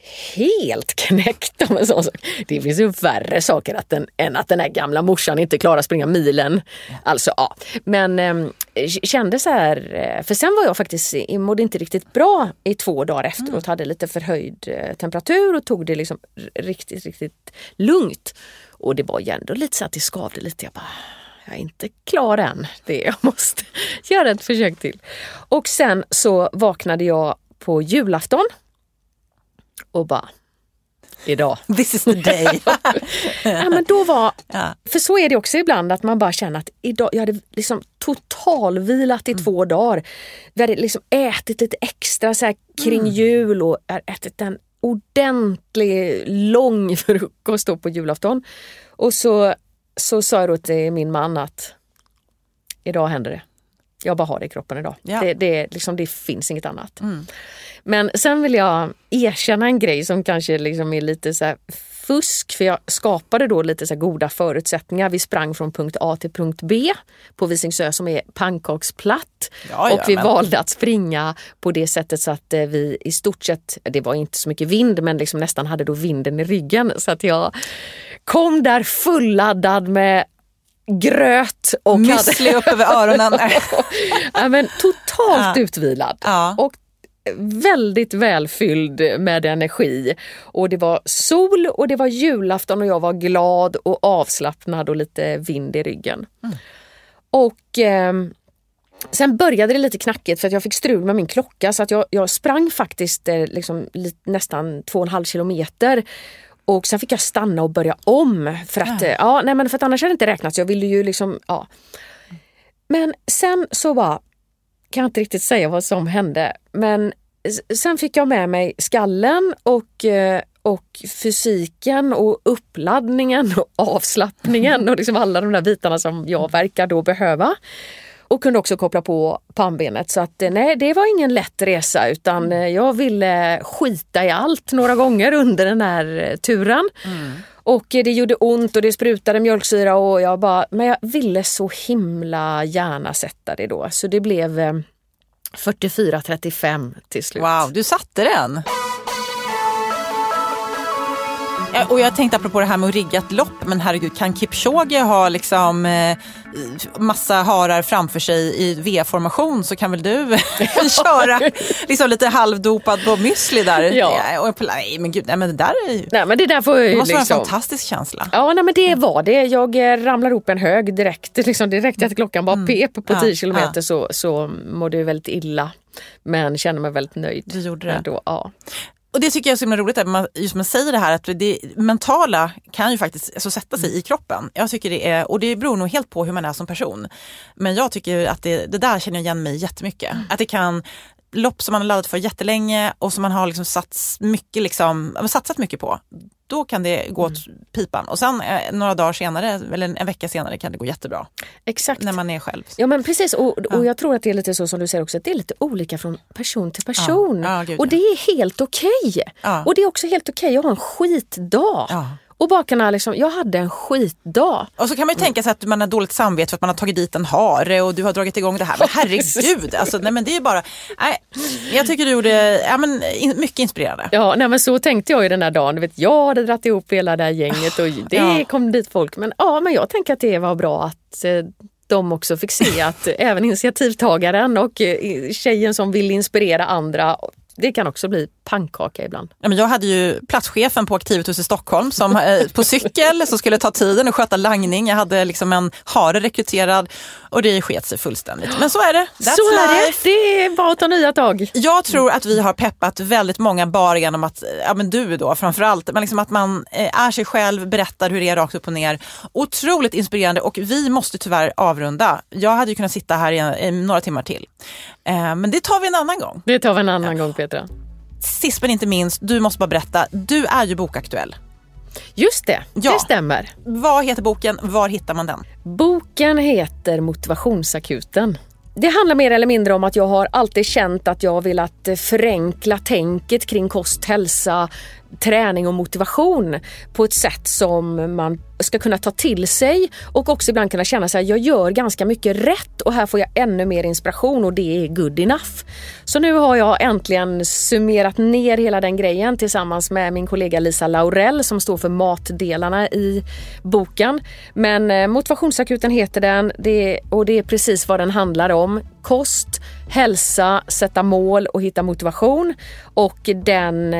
helt knäckt om en sån sak. Det finns ju värre saker att den, än att den här gamla morsan inte klarar att springa milen. Alltså, ja. Men eh, kände så här, för sen var jag faktiskt, jag mådde inte riktigt bra i två dagar efteråt. Mm. Hade lite förhöjd eh, temperatur och tog det liksom riktigt, riktigt lugnt. Och det var ju ändå lite så att det skavde lite. Jag bara, jag är inte klar än. Det, jag måste göra ett försök till. Och sen så vaknade jag på julafton. Och bara, idag. This is the day. Ja, men då var, ja. för så är det också ibland att man bara känner att idag, jag hade liksom totalvilat i mm. två dagar. Vi hade liksom ätit lite extra så här kring mm. jul, och ätit en ordentlig lång frukost då på julafton. Och så, så sa jag då till min man att idag händer det. Jag bara har det i kroppen idag. Ja. Det, det, liksom, det finns inget annat. Mm. Men sen vill jag erkänna en grej som kanske liksom är lite så här fusk. För jag skapade då lite så här goda förutsättningar. Vi sprang från punkt A till punkt B på Visingsö som är pannkaksplatt. Ja, och vi men... valde att springa på det sättet så att vi i stort sett, det var inte så mycket vind, men liksom nästan hade då vinden i ryggen. Så att jag kom där fulladdad med gröt och müsli upp över öronen. Ja, men totalt ja. utvilad. Ja. Och väldigt välfylld med energi. Och det var sol och det var julafton och jag var glad och avslappnad och lite vind i ryggen. Mm. Och eh, sen började det lite knackigt för att jag fick strul med min klocka, så att jag, jag sprang faktiskt eh, liksom, lite, nästan två och en halv kilometer. Och sen fick jag stanna och börja om för att, mm. ja, nej, men för att annars hade det inte räknats. Jag ville ju liksom, ja. Men sen så bara, kan jag inte riktigt säga vad som hände. Men sen fick jag med mig skallen och, och fysiken och uppladdningen och avslappningen och liksom alla de där bitarna som jag verkar då behöva. Och kunde också koppla på pannbenet. Så att nej, det var ingen lätt resa, utan jag ville skita i allt några gånger under den här turen. Mm. Och det gjorde ont och det sprutade mjölksyra och jag bara, men jag ville så himla gärna sätta det då. Så det blev fyrtiofyra trettiofem till slut. Wow, du satte den! Ja, och jag tänkte apropå det här med att rigga ett lopp, men herregud, kan Kipchoge ha liksom eh, massa harar framför sig i V-formation, så kan väl du köra liksom lite halvdopad på müsli där. Ja. Och, nej, men gud, nej, men det där är ju... Nej, men det där får det måste liksom... vara en fantastisk känsla. Ja, nej, men det var det. Jag ramlade upp en hög direkt, liksom direkt efter klockan bara mm. pep på tio kilometer ja. så, så mådde jag väldigt illa. Men kände mig väldigt nöjd. Du gjorde det. Då, ja. Och det tycker jag är så himla roligt, att man, just man säger det här att det mentala kan ju faktiskt alltså, sätta sig i kroppen. Jag tycker det är, och det beror nog helt på hur man är som person. Men jag tycker att det, det där känner jag igen mig jättemycket. Mm. Att det kan, lopp som man har laddat för jättelänge och som man har liksom satsat mycket, liksom, satsat mycket på, då kan det gå åt, pipan. Och sen eh, några dagar senare, eller en vecka senare kan det gå jättebra. Exakt. När man är själv. Ja men precis, och, och ja. jag tror att det är lite så som du säger också, att det är lite olika från person till person. Ja. Ja, gud, och det är helt okej. Ja. Och det är också helt okej att ha en skitdag. Ja. Och bakarna liksom, jag hade en skitdag. Och så kan man ju tänka sig att man har dåligt samvete för att man har tagit dit en hare och du har dragit igång det här. Men herregud, alltså, nej, men det är bara... Nej, jag tycker du gjorde ja, men, in, mycket inspirerande. Ja, nej, men så tänkte jag ju den här dagen. Du vet, jag hade dratt ihop hela det här gänget och det ja. kom dit folk. Men, ja, men jag tänker att det var bra att... Eh, de också fick se att även initiativtagaren och eh, tjejen som vill inspirera andra, det kan också bli pannkaka ibland. Ja, men jag hade ju platschefen på Aktivitus i Stockholm som eh, på cykel som skulle ta tiden och sköta langning. Jag hade liksom en hare rekryterad och det sket sig fullständigt. Men så är det. That's så är det. life. Det är bara att ta nya tag. Jag tror att vi har peppat väldigt många bar genom att, ja men du då framförallt, men liksom att man är sig själv, berättar hur det är rakt upp och ner. Otroligt inspirerande och vi måste tyvärr avrunda. Jag hade ju kunnat sitta här i, i några timmar till. Eh, men det tar vi en annan gång. Det tar vi en annan ja. gång, Petra. Sist men inte minst, du måste bara berätta, du är ju bokaktuell. Just det, ja. det stämmer. Vad heter boken? Var hittar man den? Boken heter Motivationsakuten. Det handlar mer eller mindre om att jag har alltid känt att jag vill att förenkla tänket kring kost, hälsa, träning och motivation på ett sätt som man ska kunna ta till sig och också ibland kunna känna sig att jag gör ganska mycket rätt och här får jag ännu mer inspiration och det är good enough. Så nu har jag äntligen summerat ner hela den grejen tillsammans med min kollega Lisa Laurell som står för matdelarna i boken. Men Motivationsakuten heter den det, och det är precis vad den handlar om. Kost, hälsa, sätta mål och hitta motivation och den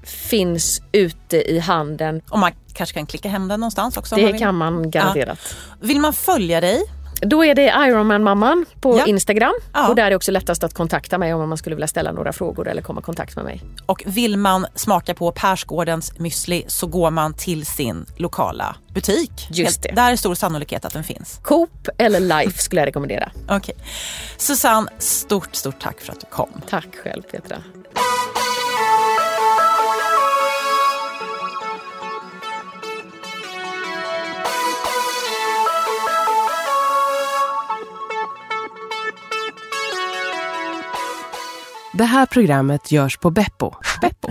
finns ute i handeln. Och man kanske kan klicka hem den någonstans också? Det man kan man garanterat. Ja. Vill man följa dig? Då är det Ironman-mamman på ja. Instagram. Ja. Och där är det också lättast att kontakta mig om man skulle vilja ställa några frågor eller komma i kontakt med mig. Och vill man smaka på Persgårdens müsli så går man till sin lokala butik. Just det. Där är stor sannolikhet att den finns. Coop eller Life skulle jag rekommendera. Okej. Okay. Susanne, stort, stort tack för att du kom. Tack själv, Petra. Det här programmet görs på Beppo. Beppo.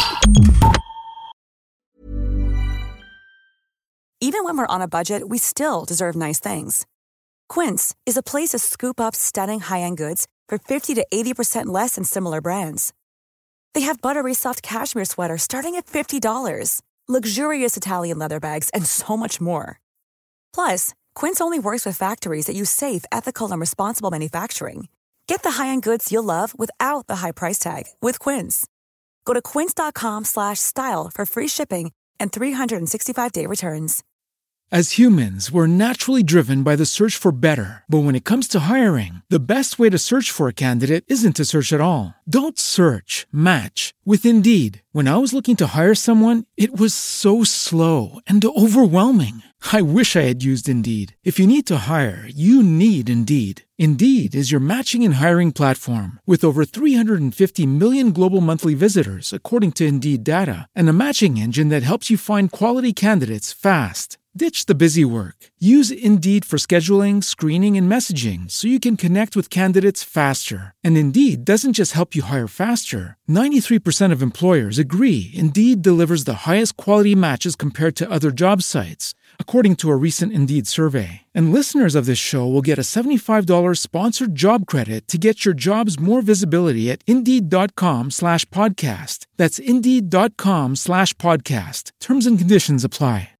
Even when we're on a budget, we still deserve nice things. Quince is a place to scoop up stunning high-end goods for fifty to eighty percent less than similar brands. They have buttery soft cashmere sweaters starting at fifty dollars, luxurious Italian leather bags, and so much more. Plus, Quince only works with factories that use safe, ethical, and responsible manufacturing. Get the high-end goods you'll love without the high price tag with Quince. Go to quince.com slash style for free shipping and three sixty-five day returns. As humans, we're naturally driven by the search for better. But when it comes to hiring, the best way to search for a candidate isn't to search at all. Don't search, match with Indeed. When I was looking to hire someone, it was so slow and overwhelming. I wish I had used Indeed. If you need to hire, you need Indeed. Indeed is your matching and hiring platform with over three hundred fifty million global monthly visitors, according to Indeed data, and a matching engine that helps you find quality candidates fast. Ditch the busy work. Use Indeed for scheduling, screening, and messaging so you can connect with candidates faster. And Indeed doesn't just help you hire faster. ninety-three percent of employers agree Indeed delivers the highest quality matches compared to other job sites, according to a recent Indeed survey. And listeners of this show will get a seventy-five dollars sponsored job credit to get your jobs more visibility at Indeed.com slash podcast. That's Indeed.com slash podcast. Terms and conditions apply.